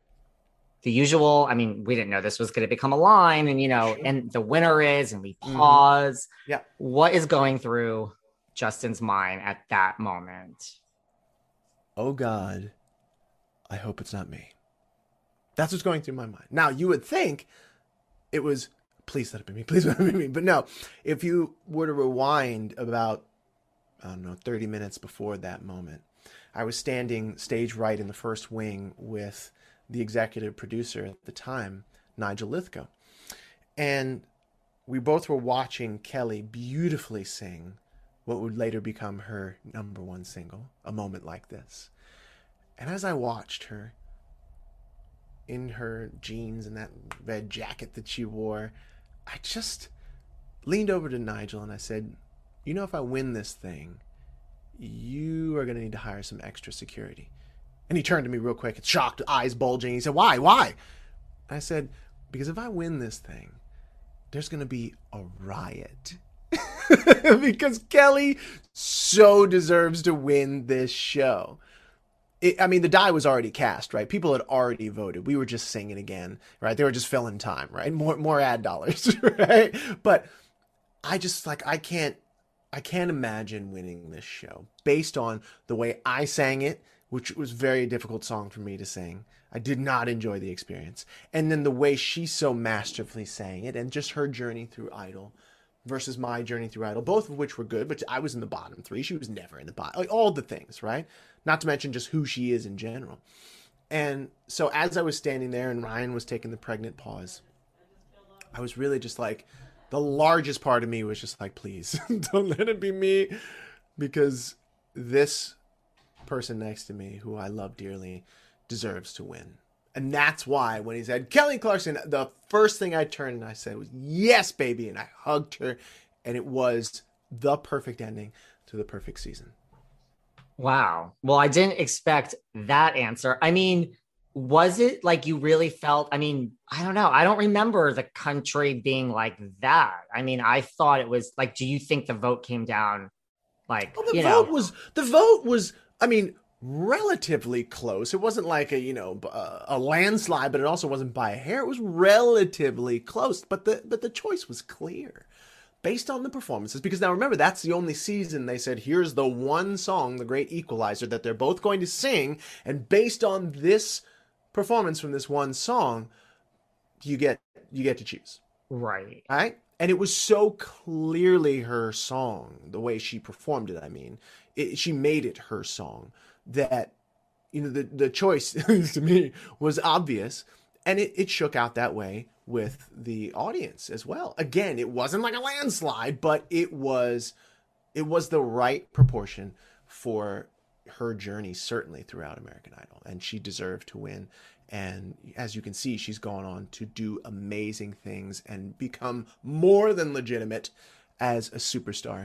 the usual. I mean, we didn't know this was going to become a line, and, you know, and the winner is, and we pause. Mm-hmm. Yeah. What is going through Justin's mind at that moment? Oh God, I hope it's not me. That's what's going through my mind. Now, you would think it was, please let it be me, please let it be me. But no, if you were to rewind about, I don't know, thirty minutes before that moment, I was standing stage right in the first wing with the executive producer at the time, Nigel Lythgoe. And we both were watching Kelly beautifully sing what would later become her number one single, A Moment Like This. And as I watched her in her jeans and that red jacket that she wore, I just leaned over to Nigel and I said, you know, if I win this thing, you are going to need to hire some extra security. And he turned to me real quick, shocked, eyes bulging. He said, why, why? I said, because if I win this thing, there's going to be a riot. Because Kelly so deserves to win this show. It, I mean, the die was already cast, right? People had already voted. We were just singing again, right? They were just filling time, right? More, more ad dollars, right? But I just like, I can't, I can't imagine winning this show based on the way I sang it, which was a very difficult song for me to sing. I did not enjoy the experience. And then the way she so masterfully sang it, and just her journey through Idol versus my journey through Idol, both of which were good, but I was in the bottom three. She was never in the bottom, like all the things, right? Not to mention just who she is in general. And so as I was standing there and Ryan was taking the pregnant pause, I was really just like, the largest part of me was just like, please don't let it be me, because this person next to me, who I love dearly, deserves to win. And that's why when he said Kelly Clarkson, the first thing I turned and I said was, yes, baby. And I hugged her, and it was the perfect ending to the perfect season. Wow. Well, I didn't expect that answer. I mean, was it like you really felt, I mean, I don't know. I don't remember the country being like that. I mean, I thought it was like, do you think the vote came down like, well, the you vote know, was, the vote was, I mean, relatively close. It wasn't like a, you know, a, a landslide, but it also wasn't by a hair. It was relatively close, but the, but the choice was clear based on the performances. Because now remember, that's the only season they said, here's the one song, The Great Equalizer, that they're both going to sing. And based on this performance from this one song, you get, you get to choose. Right. All right. And it was so clearly her song, the way she performed it. I mean, it, she made it her song, that, you know, the, the choice to me was obvious, and it, it shook out that way with the audience as well. Again, it wasn't like a landslide, but it was, it was the right proportion for her journey, certainly throughout American Idol, and she deserved to win. And as you can see, she's gone on to do amazing things and become more than legitimate as a superstar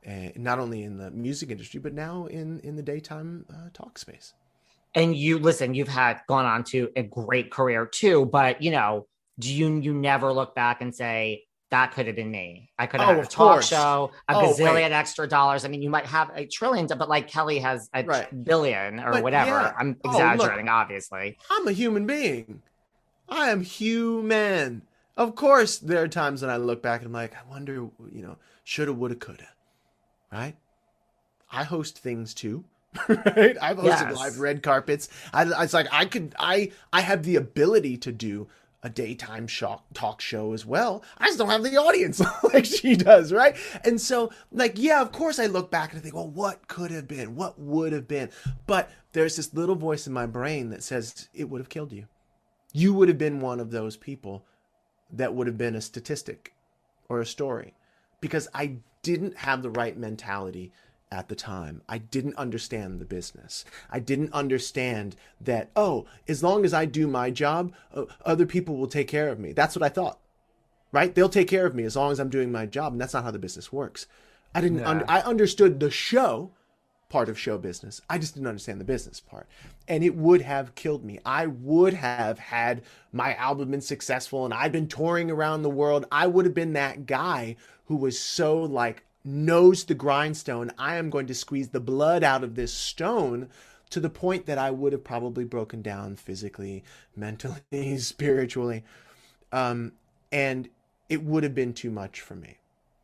uh, not only in the music industry, but now in, in the daytime uh, talk space. And you listen, you've had gone on to a great career too, but you know, do you, you never look back and say, that could have been me. I could have Oh, had a of talk course. show, a Oh, gazillion wait. extra dollars. I mean, you might have a trillion, but like Kelly has a Right. billion or But whatever. yeah. I'm Oh, exaggerating, look. obviously. I'm a human being. I am human. Of course, there are times when I look back and I'm like, I wonder, you know, shoulda, woulda, coulda, right? I host things too, right? I've hosted Yes. live red carpets. I, it's like I could, I, I have the ability to do a daytime shock, talk show as well. I just don't have the audience like she does, right? And so, like, yeah, of course I look back and I think, well, what could have been? What would have been? But there's this little voice in my brain that says it would have killed you. You would have been one of those people that would have been a statistic or a story, because I didn't have the right mentality at the time. I didn't understand the business. I didn't understand that, oh, as long as I do my job, uh, other people will take care of me. That's what I thought, right? They'll take care of me as long as I'm doing my job. And that's not how the business works. I didn't, Yeah. un- I understood the show part of show business. I just didn't understand the business part. And it would have killed me. I would have had my album been successful and I'd been touring around the world. I would have been that guy who was so like, knows the grindstone. I am going to squeeze the blood out of this stone, to the point that I would have probably broken down physically, mentally, spiritually. Um, and it would have been too much for me,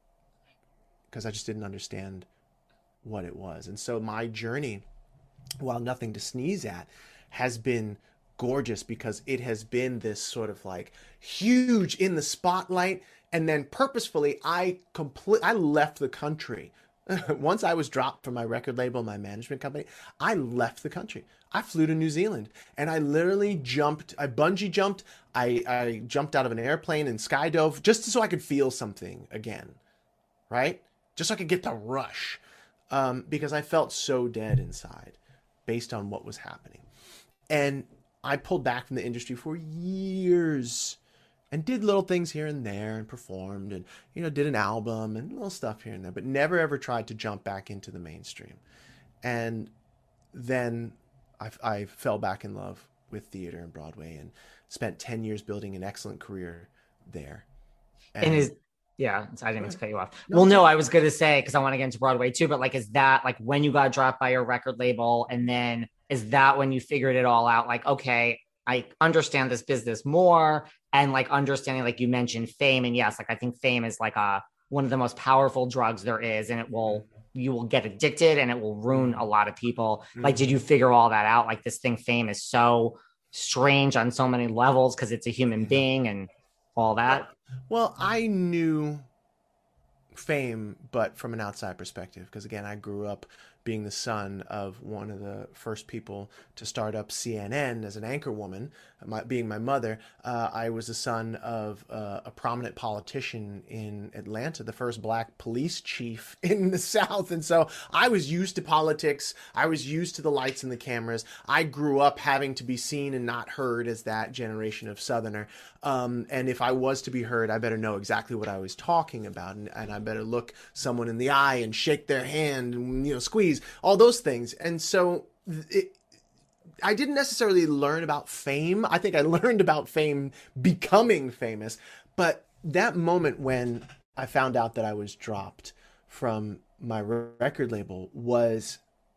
because I just didn't understand what it was. And so my journey, while nothing to sneeze at, has been gorgeous, because it has been this sort of like huge in the spotlight. And then purposefully, I complete, I left the country. Once I was dropped from my record label, my management company, I left the country. I flew to New Zealand, and I literally jumped, I bungee jumped, I, I jumped out of an airplane and skydove, just so I could feel something again, right? Just so I could get the rush, um, because I felt so dead inside based on what was happening. And I pulled back from the industry for years, and did little things here and there, and performed, and, you know, did an album and little stuff here and there, but never ever tried to jump back into the mainstream. And then I, I fell back in love with theater and Broadway, and spent ten years building an excellent career there. And, and is, yeah, I didn't mean to cut you off. No, well, no, I was going to say, because I want to get into Broadway too, but like, is that like when you got dropped by your record label, and then is that when you figured it all out? Like, okay, I understand this business more, and like understanding, like you mentioned, fame. And yes, like I think fame is like a, one of the most powerful drugs there is, and it will, you will get addicted and it will ruin a lot of people. Mm-hmm. Like, did you figure all that out? Like, this thing, fame, is so strange on so many levels because it's a human being and all that. Well, I knew fame, but from an outside perspective, because again, I grew up being the son of one of the first people to start up C N N as an anchor woman, my, being my mother. Uh, I was the son of uh, a prominent politician in Atlanta, the first black police chief in the South. And so I was used to politics. I was used to the lights and the cameras. I grew up having to be seen and not heard as that generation of Southerner. Um, and if I was to be heard, I better know exactly what I was talking about. And, and I better look someone in the eye and shake their hand and, you know, squeeze, all those things. And so it, I didn't necessarily learn about fame. I think I learned about fame becoming famous. But that moment when I found out that I was dropped from my record label was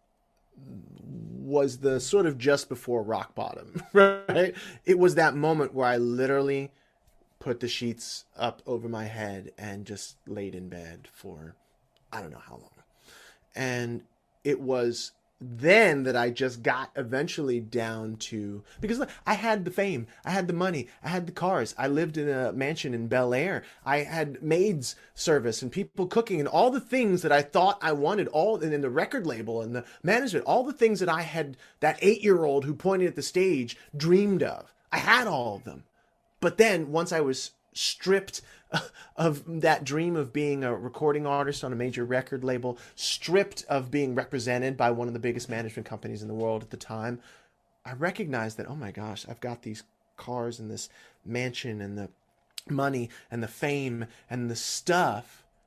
was the sort of just before rock bottom, right? It was that moment where I literally put the sheets up over my head and just laid in bed for I don't know how long. And it was then that I just got eventually down to, because look, I had the fame, I had the money, I had the cars, I lived in a mansion in Bel Air, I had maids service and people cooking and all the things that I thought I wanted, all in the record label and the management, all the things that I had, that eight-year-old who pointed at the stage dreamed of. I had all of them. But then once I was stripped of that dream of being a recording artist on a major record label, stripped of being represented by one of the biggest management companies in the world at the time, I recognized that, oh my gosh, I've got these cars and this mansion and the money and the fame and the stuff,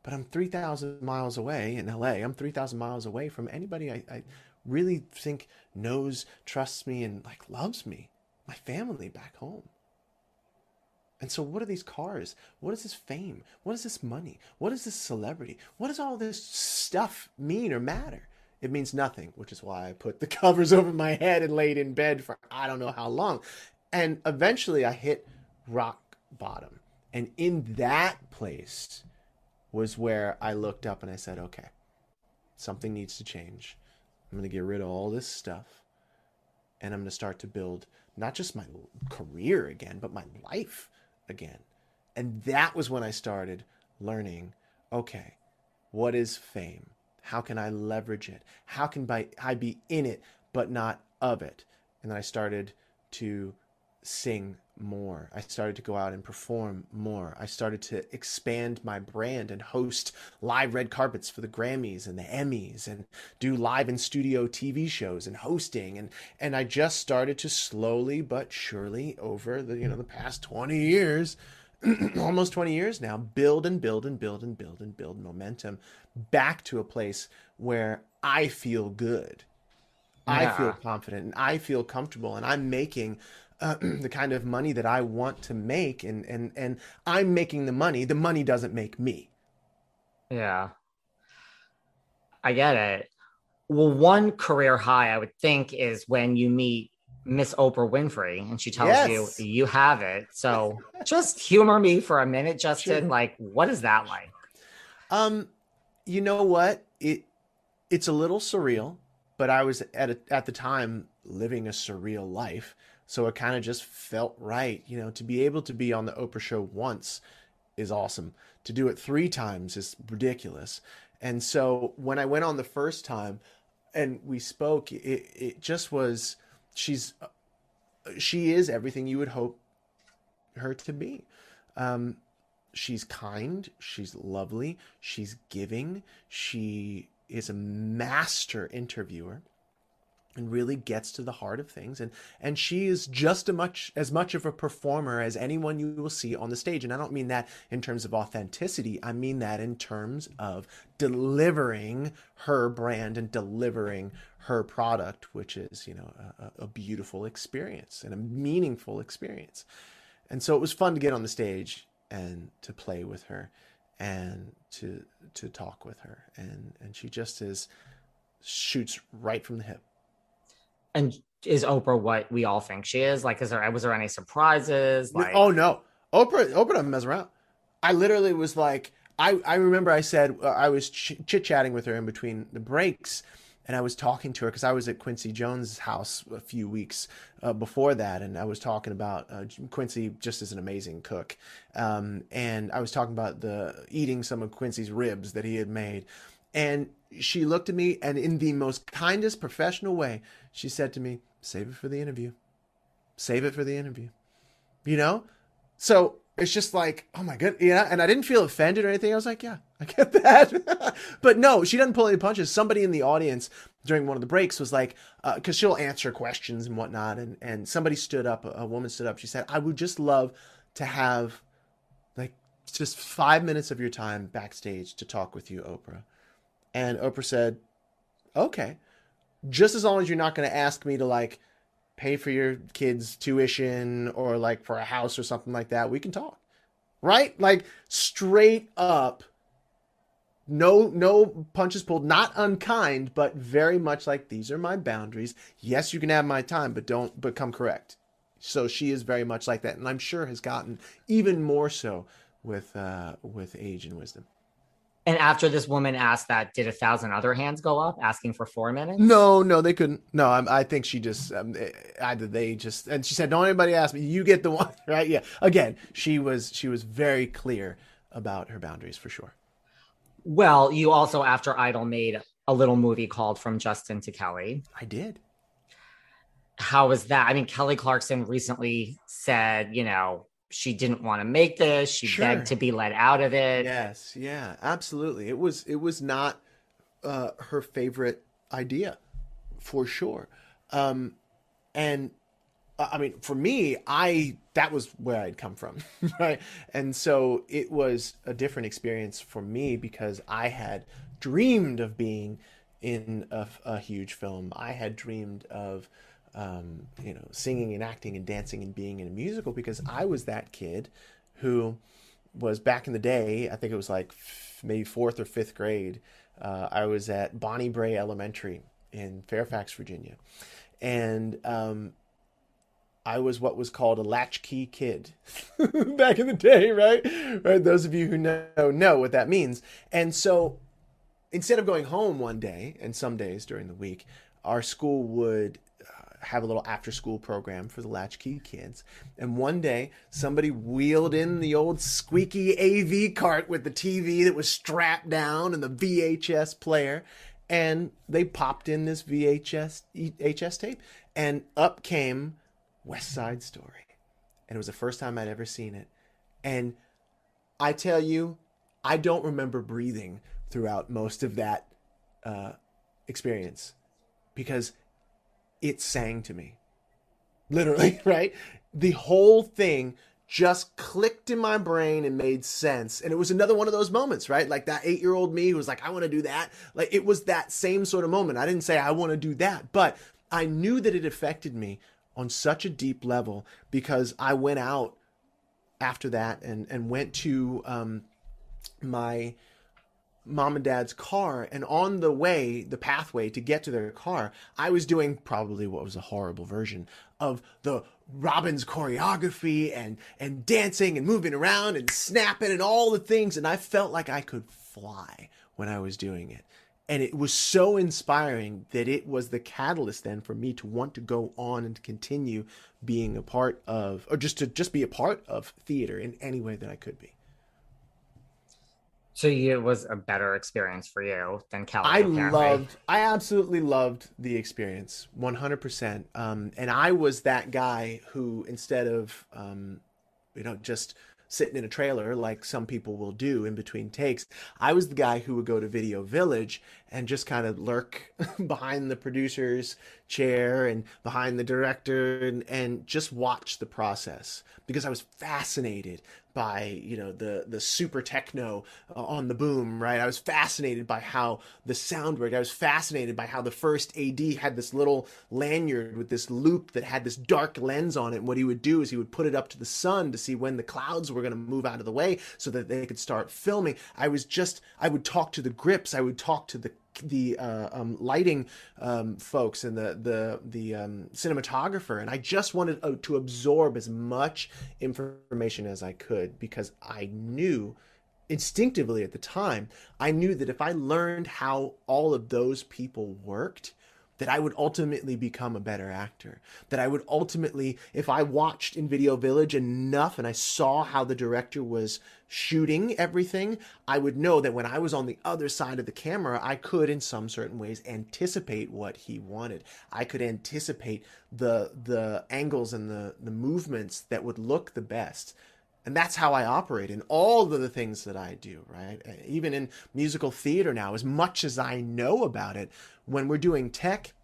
but I'm three thousand miles away in L A. I'm three thousand miles away from anybody I, I really think knows, trusts me, and like loves me, my family back home. And so what are these cars? What is this fame? What is this money? What is this celebrity? What does all this stuff mean or matter? It means nothing, which is why I put the covers over my head and laid in bed for I don't know how long. And eventually I hit rock bottom. And in that place was where I looked up and I said, okay, something needs to change. I'm going to get rid of all this stuff. And I'm going to start to build not just my career again, but my life again. And that was when I started learning, okay, what is fame? How can I leverage it? How can I be in it, but not of it? And then I started to sing more. I started to go out and perform more. I started to expand my brand and host live red carpets for the Grammys and the Emmys and do live in studio T V shows and hosting. And, and I just started to slowly but surely over the, you know, the past twenty years, almost twenty years now, build and build and build and build and build momentum back to a place where I feel good. Yeah. I feel confident and I feel comfortable and I'm making Uh, the kind of money that I want to make, and, and, and I'm making the money. The money doesn't make me. Yeah. I get it. Well, one career high I would think is when you meet Miss Oprah Winfrey and she tells yes. you, you have it. So just humor me for a minute, Justin. Sure. Like, what is that like? Um, you know what? It, it's a little surreal, but I was at a, at the time living a surreal life. So it kind of just felt right, you know, to be able to be on the Oprah show once is awesome. To do it three times is ridiculous. And so when I went on the first time and we spoke, it, it just was, she's, she is everything you would hope her to be. Um, she's kind, she's lovely, she's giving, she is a master interviewer. And really gets to the heart of things. And and she is just as much as much of a performer as anyone you will see on the stage. And I don't mean that in terms of authenticity. I mean that in terms of delivering her brand and delivering her product, which is, you know, a, a beautiful experience and a meaningful experience. And so it was fun to get on the stage and to play with her and to to talk with her. And and she just is shoots right from the hip. And is Oprah what we all think she is? Like, is there, was there any surprises? Like, oh no, Oprah, Oprah doesn't mess around. I literally was like, I, I remember I said, uh, I was ch- chit chatting with her in between the breaks and I was talking to her because I was at Quincy Jones' house a few weeks uh, before that. And I was talking about uh, Quincy just as an amazing cook. Um, and I was talking about the eating some of Quincy's ribs that he had made. And she looked at me and in the most kindest professional way, she said to me, save it for the interview. Save it for the interview. You know? So it's just like, oh my God. Yeah. And I didn't feel offended or anything. I was like, yeah, I get that. But no, she doesn't pull any punches. Somebody in the audience during one of the breaks was like, uh, cause she'll answer questions and whatnot. And, and somebody stood up, a woman stood up. She said, I would just love to have like just five minutes of your time backstage to talk with you, Oprah. And Oprah said, okay, just as long as you're not going to ask me to like pay for your kids' tuition or like for a house or something like that, we can talk. Right? Like straight up, no, no punches pulled, not unkind, but very much like these are my boundaries. Yes, you can have my time, but don't become correct. So she is very much like that. And I'm sure has gotten even more so with, uh, with age and wisdom. And after this woman asked that, did a thousand other hands go up asking for four minutes? No, no, they couldn't. No, I, I think she just, um, either they just, and she said, don't anybody ask me, you get the one, right? Yeah. Again, she was, she was very clear about her boundaries for sure. Well, you also, after Idol, made a little movie called From Justin to Kelly. I did. How was that? I mean, Kelly Clarkson recently said, you know, she didn't want to make this. She sure. begged to be let out of it. Yes. Yeah, absolutely. It was, it was not uh, her favorite idea for sure. Um, and I mean, for me, I that was where I'd come from, right? And so it was a different experience for me because I had dreamed of being in a, a huge film. I had dreamed of, um, you know, singing and acting and dancing and being in a musical because I was that kid who was back in the day. I think it was like f- maybe fourth or fifth grade. Uh, I was at Bonnie Bray Elementary in Fairfax, Virginia, and um, I was what was called a latchkey kid back in the day, right? Right. Those of you who know know what that means. And so instead of going home one day, and some days during the week, our school would uh, have a little after school program for the latchkey kids. And one day somebody wheeled in the old squeaky A V cart with the T V that was strapped down and the V H S player. And they popped in this V H S H S tape, and up came West Side Story. And it was the first time I'd ever seen it. And I tell you, I don't remember breathing throughout most of that uh, experience because it sang to me. Literally, right? The whole thing just clicked in my brain and made sense. And it was another one of those moments, right? Like that eight-year-old me who was like, I want to do that. Like it was that same sort of moment. I didn't say I want to do that, but I knew that it affected me on such a deep level because I went out after that and, and went to um, my mom and dad's car. And on the way, the pathway to get to their car, I was doing probably what was a horrible version of the Robbins choreography and, and dancing and moving around and snapping and all the things. And I felt like I could fly when I was doing it. And it was so inspiring that it was the catalyst then for me to want to go on and continue being a part of, or just to just be a part of theater in any way that I could be. So it was a better experience for you than Kelly. I apparently. loved, I absolutely loved the experience, one hundred percent. Um, and I was that guy who, instead of, um, you know, just sitting in a trailer like some people will do in between takes, I was the guy who would go to Video Village and just kind of lurk behind the producer's chair and behind the director and, and just watch the process because I was fascinated by, you know, the, the super techno on the boom, right? I was fascinated by how the sound worked. I was fascinated by how the first A D had this little lanyard with this loop that had this dark lens on it. And what he would do is he would put it up to the sun to see when the clouds were going to move out of the way so that they could start filming. I was just, I would talk to the grips. I would talk to the the uh, um, lighting um, folks and the the the um, cinematographer, and I just wanted uh, to absorb as much information as I could because I knew instinctively at the time, I knew that if I learned how all of those people worked, that I would ultimately become a better actor. That I would ultimately, if I watched in Video Village enough and I saw how the director was shooting everything, I would know that when I was on the other side of the camera, I could in some certain ways anticipate what he wanted. I could anticipate the the angles and the, the movements that would look the best. And that's how I operate in all of the things that I do, right? Even in musical theater now, as much as I know about it, when we're doing tech,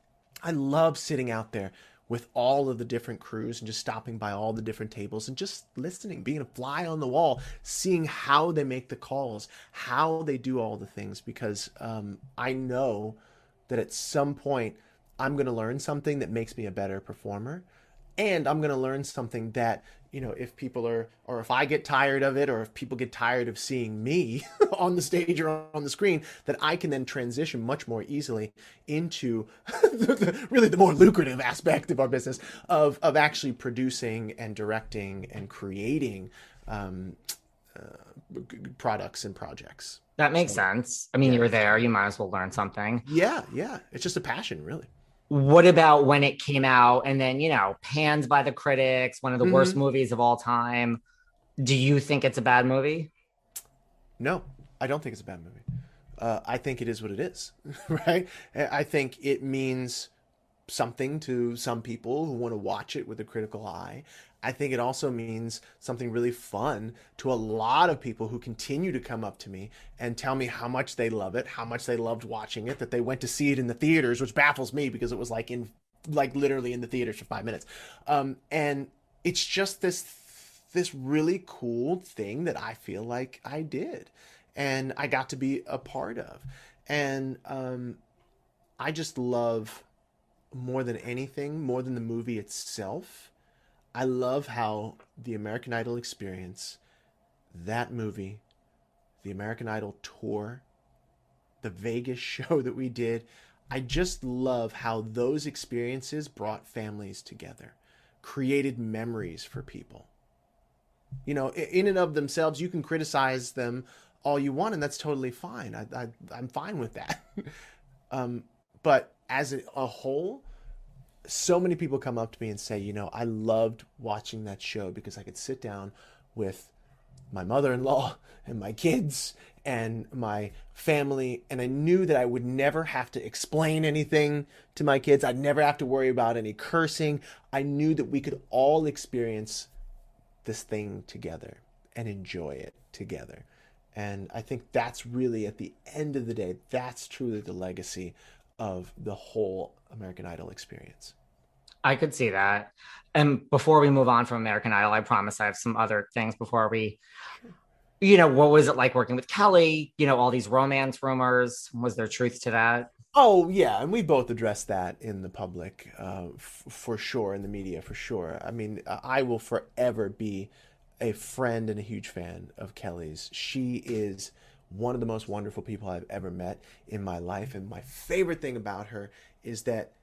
I love sitting out there with all of the different crews and just stopping by all the different tables and just listening, being a fly on the wall, seeing how they make the calls, how they do all the things, because um, I know that at some point I'm going to learn something that makes me a better performer. And I'm going to learn something that, you know, if people are, or if I get tired of it, or if people get tired of seeing me on the stage or on the screen, that I can then transition much more easily into the, the, really the more lucrative aspect of our business of, of actually producing and directing and creating um, uh, products and projects. That makes so, sense. I mean, yeah. You were there, you might as well learn something. Yeah, yeah. It's just a passion, really. What about when it came out and then, you know, panned by the critics, one of the mm-hmm. worst movies of all time? Do you think it's a bad movie? No, I don't think it's a bad movie. Uh, I think it is what it is, right? I think it means something to some people who want to watch it with a critical eye. I think it also means something really fun to a lot of people who continue to come up to me and tell me how much they love it, how much they loved watching it, that they went to see it in the theaters, which baffles me because it was like in like literally in the theaters for five minutes. Um, and it's just this, this really cool thing that I feel like I did and I got to be a part of. And um, I just love more than anything, more than the movie itself, I love how the American Idol experience, that movie, the American Idol tour, the Vegas show that we did, I just love how those experiences brought families together, created memories for people. You know, in and of themselves, you can criticize them all you want, and that's totally fine. I, I, I'm fine with that. um, but as a, a whole, so many people come up to me and say, you know, I loved watching that show because I could sit down with my mother-in-law and my kids and my family, and I knew that I would never have to explain anything to my kids. I'd never have to worry about any cursing. I knew that we could all experience this thing together and enjoy it together. And I think that's really, at the end of the day, that's truly the legacy of the whole American Idol experience. I could see that. And before we move on from American Idol, I promise I have some other things before we, you know, what was it like working with Kelly? You know, all these romance rumors. Was there truth to that? Oh, yeah. And we both addressed that in the public, uh, f- for sure, in the media, for sure. I mean, I will forever be a friend and a huge fan of Kelly's. She is one of the most wonderful people I've ever met in my life. And my favorite thing about her is that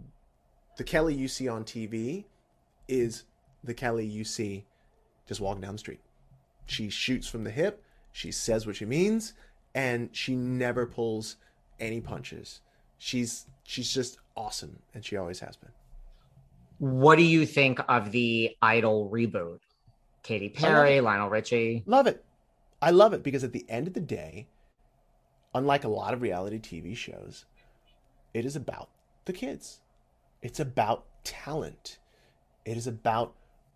the Kelly you see on T V is the Kelly you see just walking down the street. She shoots from the hip, she says what she means, and she never pulls any punches. She's she's just awesome, and she always has been. What do you think of the Idol reboot? Katy Perry, Lionel Richie. Love it. I love it because at the end of the day, unlike a lot of reality T V shows, it is about the kids. It's about talent. It is about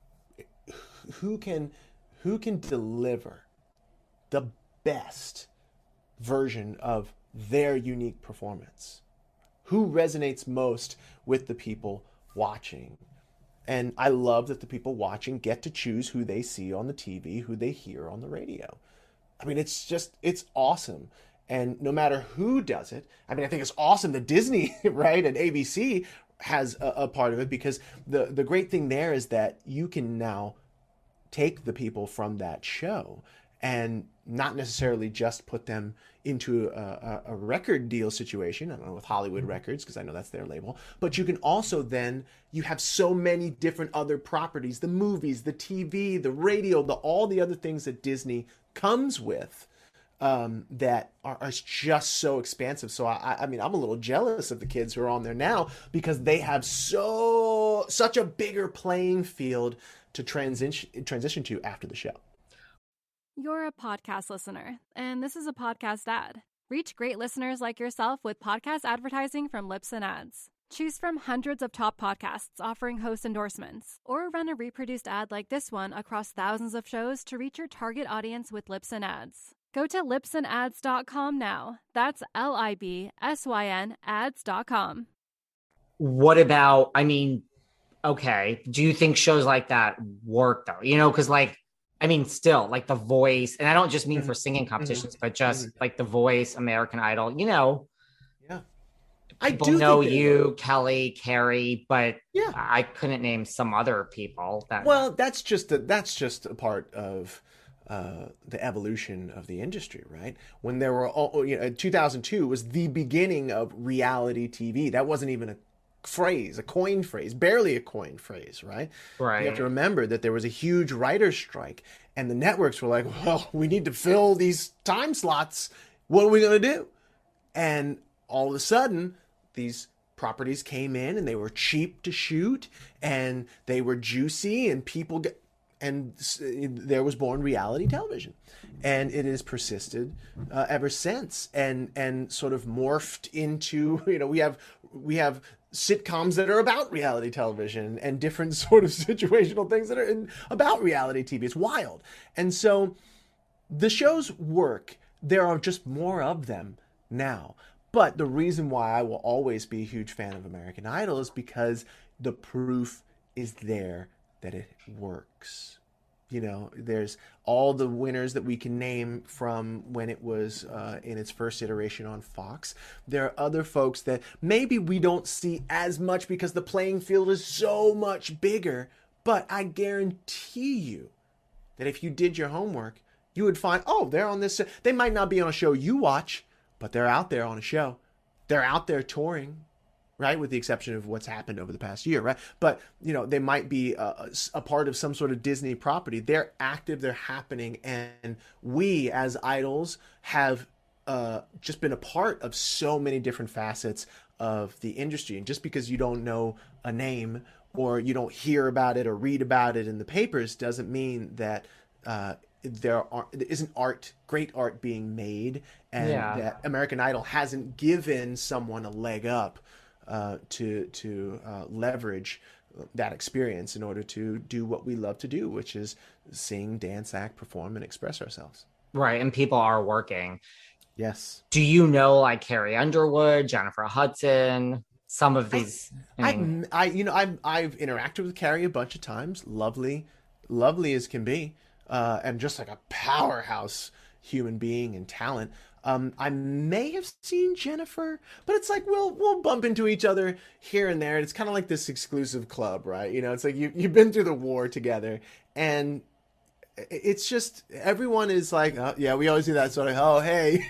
who can who can deliver the best version of their unique performance. Who resonates most with the people watching. And I love that the people watching get to choose who they see on the T V, who they hear on the radio. I mean, it's just, it's awesome. And no matter who does it, I mean, I think it's awesome that Disney, right, and A B C has a, a part of it, because the, the great thing there is that you can now take the people from that show and not necessarily just put them into a, a, a record deal situation, I don't know, with Hollywood Records, because I know that's their label, but you can also then, you have so many different other properties, the movies, the T V, the radio, the all the other things that Disney comes with, um, that are, are just so expansive. So I, I mean, I'm a little jealous of the kids who are on there now, because they have so such a bigger playing field to transition transition to after the show. You're a podcast listener, and this is a podcast ad. Reach great listeners like yourself with podcast advertising from Libsyn Ads. Choose from hundreds of top podcasts offering host endorsements, or run a reproduced ad like this one across thousands of shows to reach your target audience with Libsyn Ads. Go to libsyn ads dot com now. That's L I B S Y N ads dot com. What about, I mean, okay, do you think shows like that work though? You know, because like, I mean, still, like The Voice, and I don't just mean for singing competitions, but just like The Voice, American Idol, you know. Yeah. I people do know you, work. Kelly, Carrie, but yeah, I couldn't name some other people. That Well, that's just a, that's just a part of uh, the evolution of the industry, right? When there were, all, you know, two thousand two was the beginning of reality T V. That wasn't even a phrase, a coined phrase, barely a coined phrase, right? Right. You have to remember that there was a huge writer's strike, and the networks were like, well, we need to fill these time slots. What are we going to do? And all of a sudden, these properties came in, and they were cheap to shoot, and they were juicy, and people get, and there was born reality television, and it has persisted uh, ever since, and and sort of morphed into, you know, we have we have sitcoms that are about reality television and different sort of situational things that are in, about reality T V. It's wild. And so the shows work. There are just more of them now. But the reason why I will always be a huge fan of American Idol is because the proof is there that it works. You know, there's all the winners that we can name from when it was uh, in its first iteration on Fox. There are other folks that maybe we don't see as much because the playing field is so much bigger. But I guarantee you that if you did your homework, you would find, oh, they're on this. They might not be on a show you watch, but they're out there on a show. They're out there touring, right? With the exception of what's happened over the past year, right? But, you know, they might be a, a part of some sort of Disney property. They're active, they're happening. And we as idols have uh, just been a part of so many different facets of the industry. And just because you don't know a name or you don't hear about it or read about it in the papers doesn't mean that uh, there are there isn't art, great art being made, and yeah. that American Idol hasn't given someone a leg up uh, to to uh, leverage that experience in order to do what we love to do, which is sing, dance, act, perform, and express ourselves. Right, and people are working. Yes. Do you know like Carrie Underwood, Jennifer Hudson, some of these? I, I, mean... I, I you know, I've I've interacted with Carrie a bunch of times. Lovely, lovely as can be. Uh, and just like a powerhouse human being and talent. Um, I may have seen Jennifer, but it's like we'll we'll bump into each other here and there. It's kind of like this exclusive club, right? You know, it's like you you've been through the war together, and it's just everyone is like, oh, yeah, we always do that sort of, oh hey,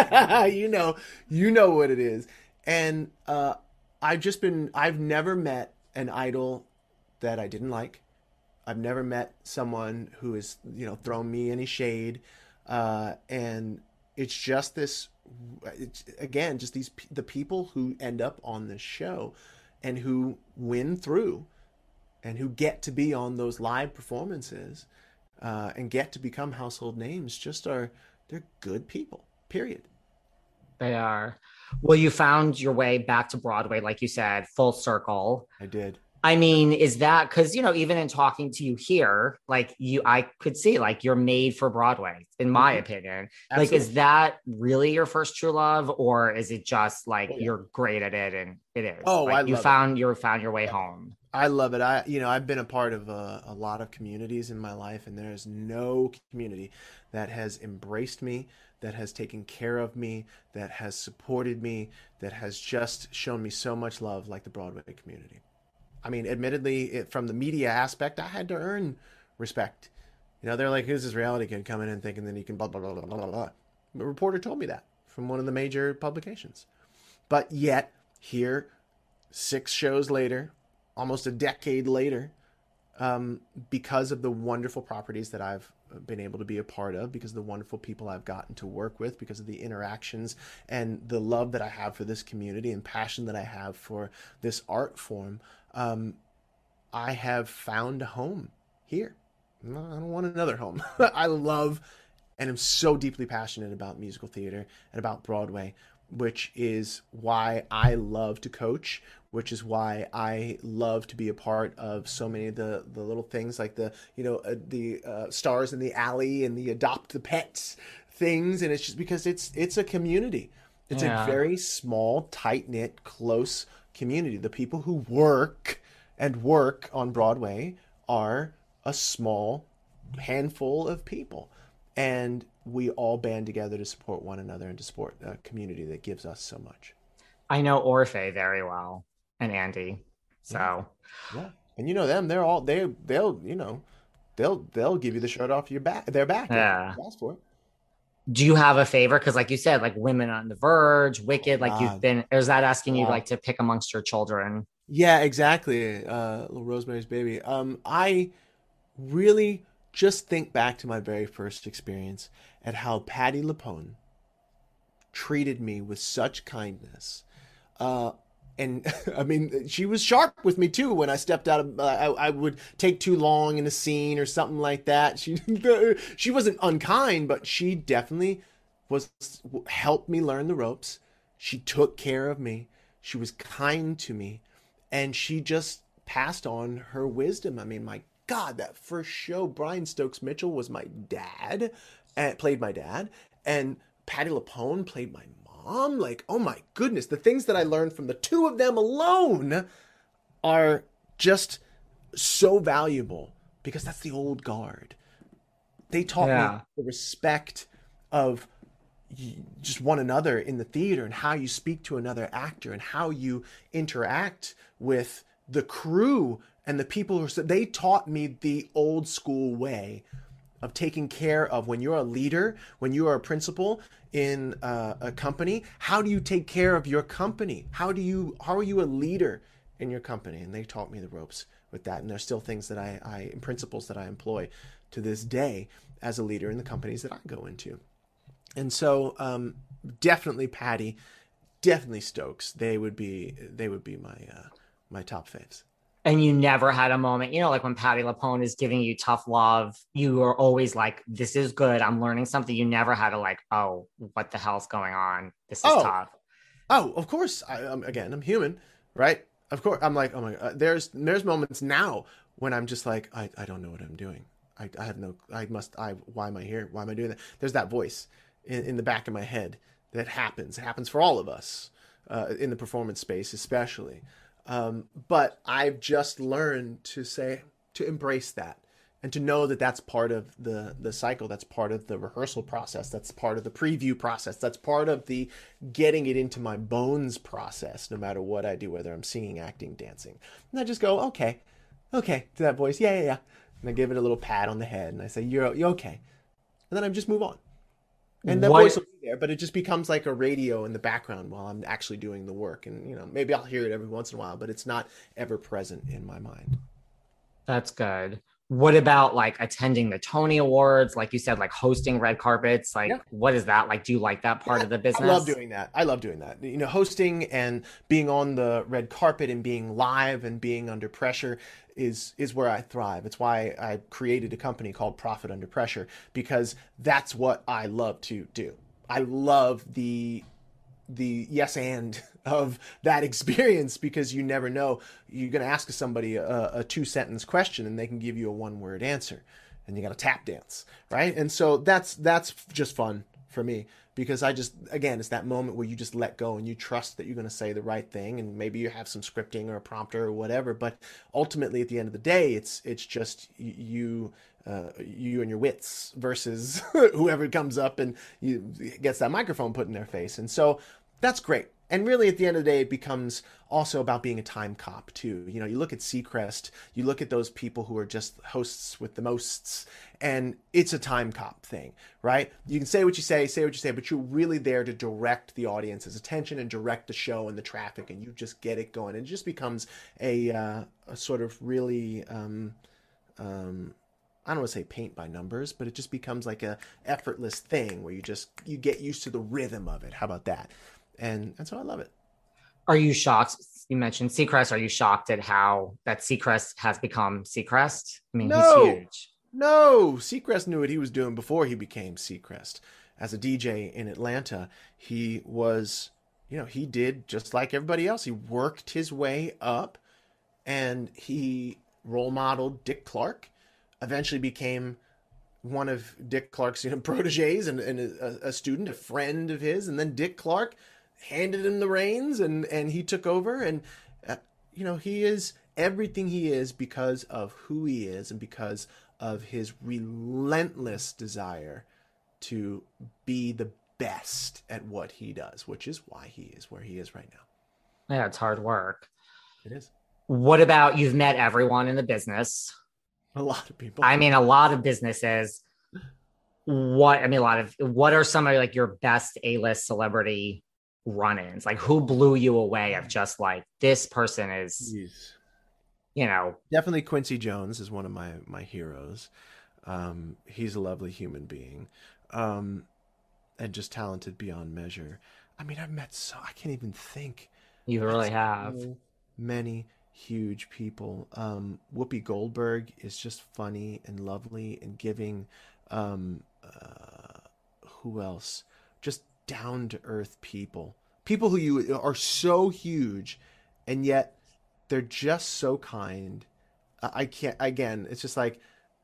you know, you know what it is. And uh, I've just been, I've never met an idol that I didn't like. I've never met someone who has, you know, thrown me any shade. Uh, and it's just this, it's, again, just these, the people who end up on this show and who win through and who get to be on those live performances uh, and get to become household names just are, they're good people, period. They are. Well, you found your way back to Broadway, like you said, full circle. I did. I mean, is that because, you know, even in talking to you here, like you, I could see like you're made for Broadway, in my mm-hmm. opinion. Absolutely. Like, is that really your first true love, or is it just like oh, yeah. you're great at it and it is? Oh, like, I you love found it. you found your way yeah. home. I love it. I, you know, I've been a part of a, a lot of communities in my life, and there is no community that has embraced me, that has taken care of me, that has supported me, that has just shown me so much love like the Broadway community. I mean, admittedly, it, from the media aspect, I had to earn respect. You know, they're like, who's this reality kid coming in thinking that he can blah, blah, blah, blah, blah, blah. A reporter told me that from one of the major publications. But yet, here, six shows later, almost a decade later, um, because of the wonderful properties that I've been able to be a part of, because of the wonderful people I've gotten to work with, because of the interactions and the love that I have for this community and passion that I have for this art form, um, I have found a home here. I don't want another home. I love and am so deeply passionate about musical theater and about Broadway, which is why I love to coach, which is why I love to be a part of so many of the, the little things like the, you know, uh, the uh, Stars in the Alley and the Adopt the Pets things. And it's just because it's, it's a community. It's yeah. a very small, tight-knit, close community. The people who work and work on Broadway are a small handful of people. And we all band together to support one another and to support a community that gives us so much. I know Orphe very well and Andy. So yeah. yeah. And you know them, they're all they they'll, you know, they'll they'll give you the shirt off your back their back. Yeah. Ask for it. Do you have a favorite? Because like you said, like Women on the Verge, Wicked, like God. You've been, or is that asking you uh, like to pick amongst your children? Yeah, exactly. Uh, little Rosemary's Baby. Um, I really just think back to my very first experience at how Patti LuPone treated me with such kindness. Uh, and I mean, she was sharp with me too. When I stepped out of, uh, I, I would take too long in a scene or something like that. She, she wasn't unkind, but she definitely was, helped me learn the ropes. She took care of me. She was kind to me, and she just passed on her wisdom. I mean, my God, that first show, Brian Stokes Mitchell was my dad, and played my dad, and Patti LuPone played my mom. Tom, like, oh my goodness, the things that I learned from the two of them alone are just so valuable, because that's the old guard. They taught Yeah. me the respect of just one another in the theater, and how you speak to another actor, and how you interact with the crew and the people who, they taught me the old school way of taking care of, when you're a leader, when you are a principal in uh, a company, how do you take care of your company? How do you, how are you a leader in your company? And they taught me the ropes with that. And there's still things that I, I principles that I employ to this day as a leader in the companies that I go into. And so um, definitely Patty, definitely Stokes. They would be, they would be my, uh, my top faves. And you never had a moment, you know, like when Patti LuPone is giving you tough love, you are always like, this is good, I'm learning something. You never had to like, oh, what the hell's going on? This is oh. tough. Oh, of course. I, um, again, I'm human, right? Of course. I'm like, oh my God. There's, there's moments now when I'm just like, I, I don't know what I'm doing. I, I have no, I must, I, why am I here? Why am I doing that? There's that voice in, in the back of my head that happens. It happens for all of us uh, in the performance space, especially. Um, but I've just learned to say, to embrace that, and to know that that's part of the, the cycle. That's part of the rehearsal process. That's part of the preview process. That's part of the getting it into my bones process, no matter what I do, whether I'm singing, acting, dancing. And I just go, okay, okay, to that voice. Yeah, yeah, yeah. And I give it a little pat on the head, and I say, you're, you're okay. And then I just move on. And that What- voice will be there, but it just becomes like a radio in the background while I'm actually doing the work. And, you know, maybe I'll hear it every once in a while, but it's not ever present in my mind. That's good. What about like attending the Tony Awards? Like you said, like hosting red carpets. Like, Yeah. what is that? Like, do you like that part Yeah, of the business? I love doing that. I love doing that. You know, hosting and being on the red carpet and being live and being under pressure is is where I thrive. It's why I created a company called Profit Under Pressure, because that's what I love to do. I love the the yes and of that experience, because you never know. You're going to ask somebody a, a two sentence question and they can give you a one word answer, and you got to tap dance, right? And so that's that's just fun for me, because I just, again, it's that moment where you just let go and you trust that you're going to say the right thing, and maybe you have some scripting or a prompter or whatever, but ultimately at the end of the day, it's it's just you uh, you and your wits versus whoever comes up and you, gets that microphone put in their face. And so that's great. And really, at the end of the day, it becomes also about being a time cop, too. You know, you look at Seacrest, you look at those people who are just hosts with the mosts, and it's a time cop thing, right? You can say what you say, say what you say, but you're really there to direct the audience's attention and direct the show and the traffic, and you just get it going. It just becomes a, uh, a sort of really, um, um, I don't want to say paint by numbers, but it just becomes like a effortless thing where you just, you get used to the rhythm of it. How about that? And and so I love it. Are you shocked? You mentioned Seacrest. Are you shocked at how that Seacrest has become Seacrest? I mean, No. he's huge. No, Seacrest knew what he was doing before he became Seacrest. As a D J in Atlanta, he was, you know, he did just like everybody else. He worked his way up, and he role modeled Dick Clark, eventually became one of Dick Clark's, you know, proteges and, and a, a student, a friend of his. And then Dick Clark handed him the reins, and, and he took over. And, uh, you know, he is everything he is because of who he is and because of his relentless desire to be the best at what he does, which is why he is where he is right now. Yeah, it's hard work. It is. What about, you've met everyone in the business? A lot of people. I mean, a lot of businesses. What, I mean, a lot of, what are some of like your best A-list celebrity run-ins? Like, who blew you away of just like, this person is, Jeez. you know. Definitely Quincy Jones is one of my, my heroes. Um, he's a lovely human being. Um, and just talented beyond measure. I mean, I've met so, I can't even think. You really have. So many huge people. Um, Whoopi Goldberg is just funny and lovely and giving. Um, uh, who else? Just down to earth people. People who you are so huge, and yet they're just so kind. I can't. Again, it's just like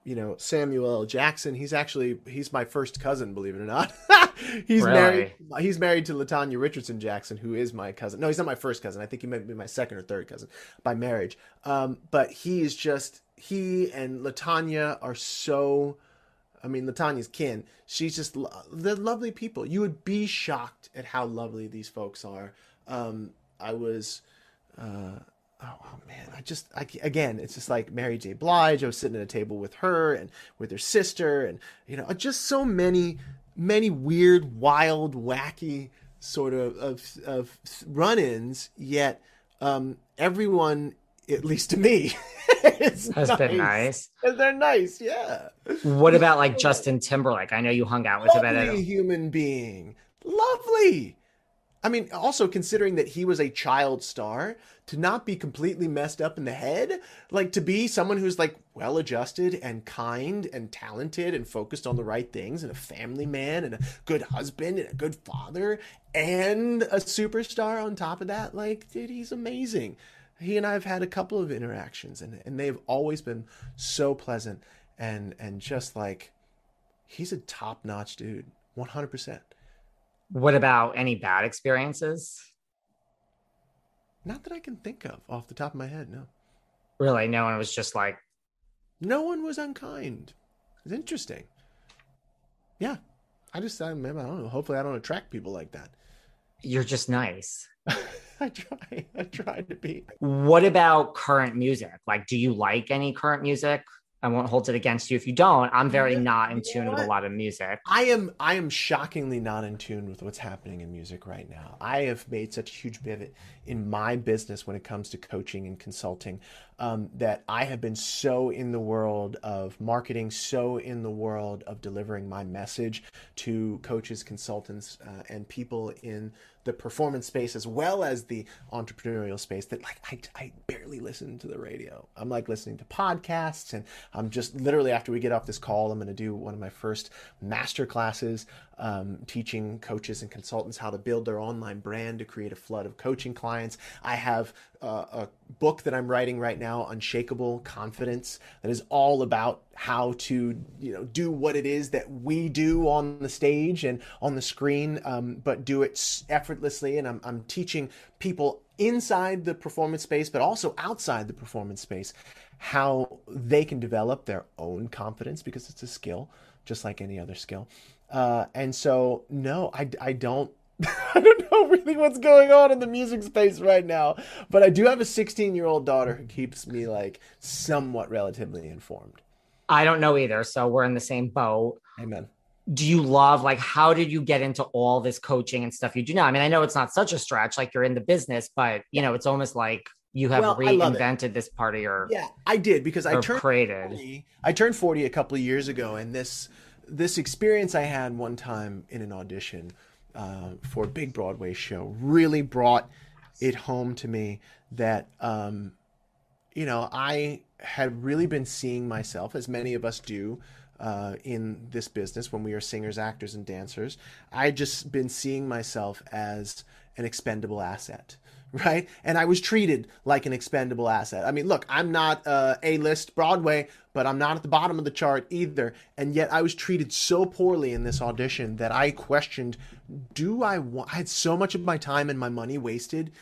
you know, Samuel L. Jackson. He's actually, he's my first cousin, believe it or not. he's Really? married. He's married to LaTanya Richardson Jackson, who is my cousin. No, he's not my first cousin. I think he might be my second or third cousin by marriage. Um, but he is just, he and LaTanya are so, I mean, LaTanya's kin. She's just, they're lovely people. You would be shocked at how lovely these folks are. Um, I was, uh, Oh, oh man, I just, I, again, it's just like Mary J. Blige. I was sitting at a table with her and with her sister, and, you know, just so many, many weird, wild, wacky sort of, of, of run-ins, yet um, everyone, at least to me, it's Has nice. been nice. And they're nice, yeah. What about like Justin Timberlake? I know you hung out with him at Lovely it. human being. Lovely. I mean, also considering that he was a child star, to not be completely messed up in the head, like to be someone who's like well-adjusted and kind and talented and focused on the right things and a family man and a good husband and a good father and a superstar on top of that, like, dude, he's amazing. He and I have had a couple of interactions, and, and they've always been so pleasant and, and just like, he's a top-notch dude, one hundred percent. What about any bad experiences? Not that I can think of off the top of my head, no. Really? No one was just like, No one was unkind. It's interesting. Yeah. I just, I, maybe, I don't know. Hopefully I don't attract people like that. you're just nice. I try. I try to be. What about current music? Like, do you like any current music? I won't hold it against you if you don't. I'm very Yeah, not in you tune know with a what? lot of music. I am I am shockingly not in tune with what's happening in music right now. I have made such a huge pivot in my business when it comes to coaching and consulting, um, that I have been so in the world of marketing, so in the world of delivering my message to coaches, consultants, uh, and people in the performance space as well as the entrepreneurial space that like I, I barely listen to the radio. I'm like listening to podcasts, and I'm just literally after we get off this call, I'm going to do one of my first master classes um, teaching coaches and consultants how to build their online brand to create a flood of coaching clients. I have uh, a book that I'm writing right now, Unshakable Confidence, that is all about how to, you know, do what it is that we do on the stage and on the screen, um, but do it effortlessly. And I'm, I'm teaching people inside the performance space, but also outside the performance space, how they can develop their own confidence, because it's a skill, just like any other skill. Uh, and so, no, I, I don't, I don't know really what's going on in the music space right now, but I do have a sixteen year old daughter who keeps me like somewhat relatively informed. I don't know either. So we're in the same boat. Amen. Do you love, like, how did you get into all this coaching and stuff you do now? I mean, I know it's not such a stretch, like you're in the business, but you know, it's almost like you have Well, I love it. reinvented this part of your, Yeah, I did, because I or turned created. forty, I turned forty a couple of years ago, and this this experience I had one time in an audition uh, for a big Broadway show really brought it home to me that um, you know, I had really been seeing myself, as many of us do, uh, in this business when we are singers, actors, and dancers. I had just been seeing myself as an expendable asset, right? And I was treated like an expendable asset. I mean, look, I'm not uh, A-list Broadway, but I'm not at the bottom of the chart either. And yet I was treated so poorly in this audition that I questioned, do I want, I had so much of my time and my money wasted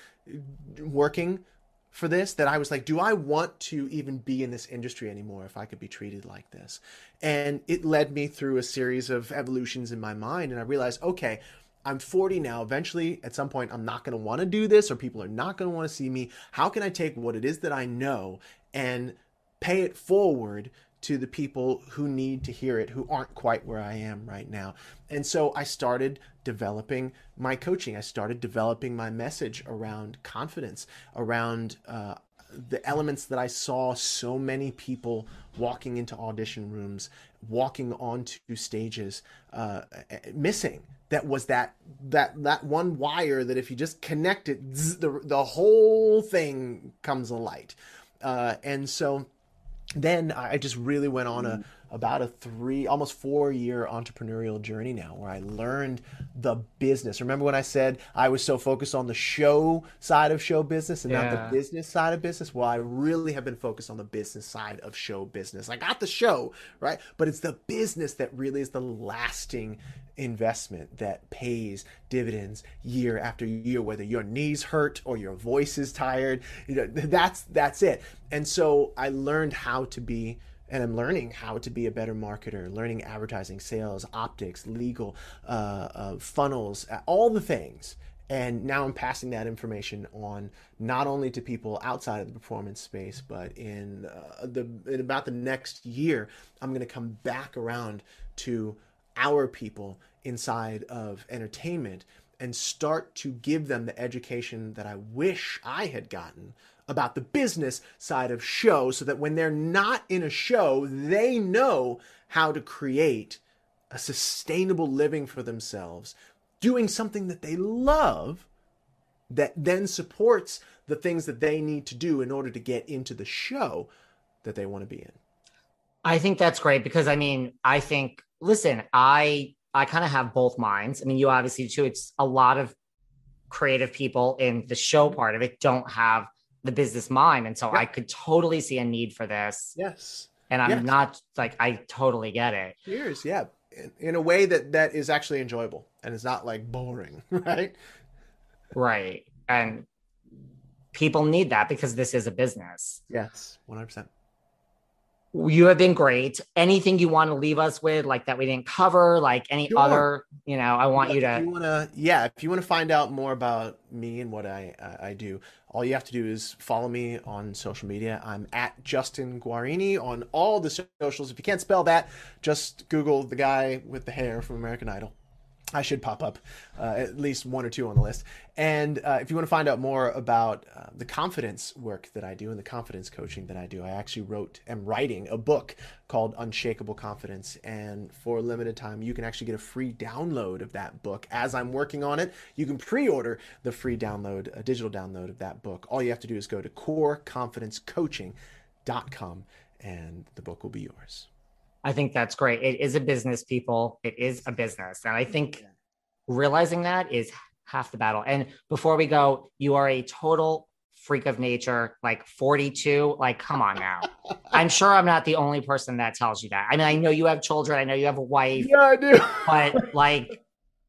working for this that I was like, do I want to even be in this industry anymore if I could be treated like this? And it led me through a series of evolutions in my mind. And I realized, okay, I'm forty now. Eventually, at some point, I'm not going to want to do this, or people are not going to want to see me. How can I take what it is that I know and pay it forward to the people who need to hear it, who aren't quite where I am right now? And so I started developing my coaching. I started developing my message around confidence, around uh, the elements that I saw so many people walking into audition rooms, walking onto stages, uh, missing. That was that that that one wire that if you just connect it, zzz, the the whole thing comes alight. Uh, and so then I just really went on a, about a three, almost four year entrepreneurial journey now where I learned the business. Remember when I said I was so focused on the show side of show business and Yeah. not the business side of business? Well, I really have been focused on the business side of show business. I got the show, right? But it's the business that really is the lasting investment that pays dividends year after year, whether your knees hurt or your voice is tired. You know, that's that's it. And so I learned how to be, and I'm learning how to be a better marketer, learning advertising, sales, optics, legal, uh, uh, funnels, all the things. And now I'm passing that information on not only to people outside of the performance space, but in uh, the in about the next year, I'm going to come back around to our people inside of entertainment and start to give them the education that I wish I had gotten about the business side of show, so that when they're not in a show, they know how to create a sustainable living for themselves, doing something that they love that then supports the things that they need to do in order to get into the show that they want to be in. I think that's great because, I mean, I think, listen, I I kind of have both minds. I mean, you obviously too, it's a lot of creative people in the show part of it don't have the business mind. And so Yeah. I could totally see a need for this. Yes. And I'm Yes. not like, I totally get it. Years, yeah. In, in a way that, that is actually enjoyable and is not like boring, right? Right. And people need that because this is a business. Yes, one hundred percent. You have been great. Anything you want to leave us with, like that we didn't cover, like any Sure. other, you know, I want you If to. you wanna, yeah, if you want to find out more about me and what I, I I do, all you have to do is follow me on social media. I'm at Justin Guarini on all the socials. If you can't spell that, just Google the guy with the hair from American Idol. I should pop up uh, at least one or two on the list. And uh, if you want to find out more about uh, the confidence work that I do and the confidence coaching that I do, I actually wrote, am writing a book called Unshakable Confidence. And for a limited time, you can actually get a free download of that book. As I'm working on it, you can pre-order the free download, a digital download of that book. All you have to do is go to core confidence coaching dot com and the book will be yours. I think that's great. It is a business, people. It is a business. And I think realizing that is half the battle. And before we go, you are a total freak of nature, like forty-two. Like, come on now. I'm sure I'm not the only person that tells you that. I mean, I know you have children. I know you have a wife. Yeah, I do. But like,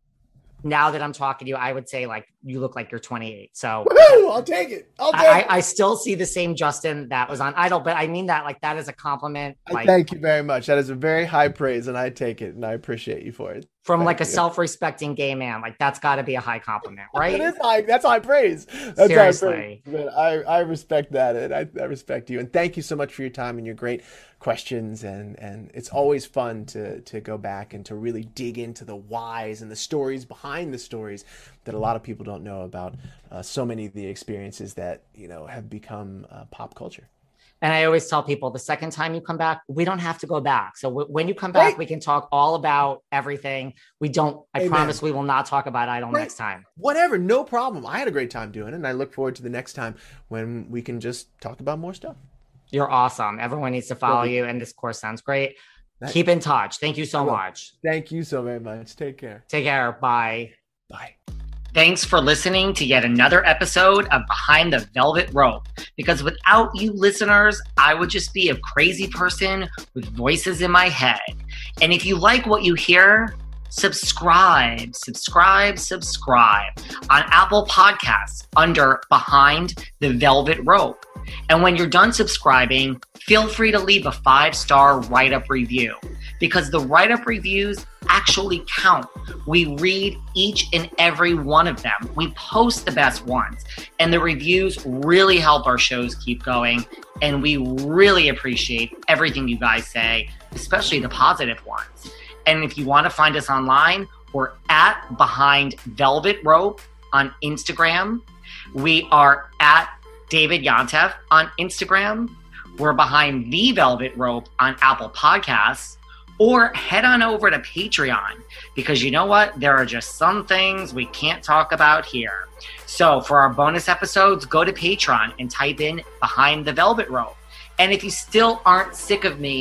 now that I'm talking to you, I would say like you look like you're twenty-eight. So Woo-hoo! I'll take it. I'll take I, it. I still see the same Justin that was on Idol, but I mean that like that is a compliment. I Like, thank you very much. That is a very high praise, and I take it, and I appreciate you for it. from Thank like a you. self-respecting gay man, like that's got to be a high compliment, right? It is high. That's high praise. That's Seriously. high praise. But I, I respect that, and I, I respect you. And thank you so much for your time and your great questions. And, and it's always fun to to go back and to really dig into the whys and the stories behind the stories that a lot of people don't know about. Uh, so many of the experiences that you know have become uh, pop culture. And I always tell people the second time you come back, we don't have to go back. So w- when you come back, Right. we can talk all about everything. We don't, I Amen. promise we will not talk about Idol Right. next time. Whatever, no problem. I had a great time doing it, and I look forward to the next time when we can just talk about more stuff. You're awesome. Everyone needs to follow Thank you. you. And this course sounds great. That- Keep in touch. Thank you so I will. much. Thank you so very much. Take care. Take care. Bye. Bye. Thanks for listening to yet another episode of Behind the Velvet Rope. Because without you listeners, I would just be a crazy person with voices in my head. And if you like what you hear, subscribe, subscribe, subscribe on Apple Podcasts under Behind the Velvet Rope. And when you're done subscribing, feel free to leave a five-star write-up review because the write-up reviews actually count. We read each and every one of them. We post the best ones, and the reviews really help our shows keep going. And we really appreciate everything you guys say, especially the positive ones. And if you want to find us online, we're at Behind Velvet Rope on Instagram. We are at David Yontef on Instagram. We're Behind the Velvet Rope on Apple Podcasts. Or head on over to Patreon, because you know what? There are just some things we can't talk about here. So for our bonus episodes, go to Patreon and type in Behind the Velvet Rope. And if you still aren't sick of me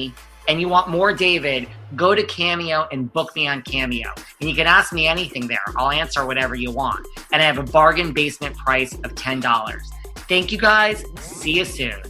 and you want more David, go to Cameo and book me on Cameo. And you can ask me anything there. I'll answer whatever you want. And I have a bargain basement price of ten dollars. Thank you guys. See you soon.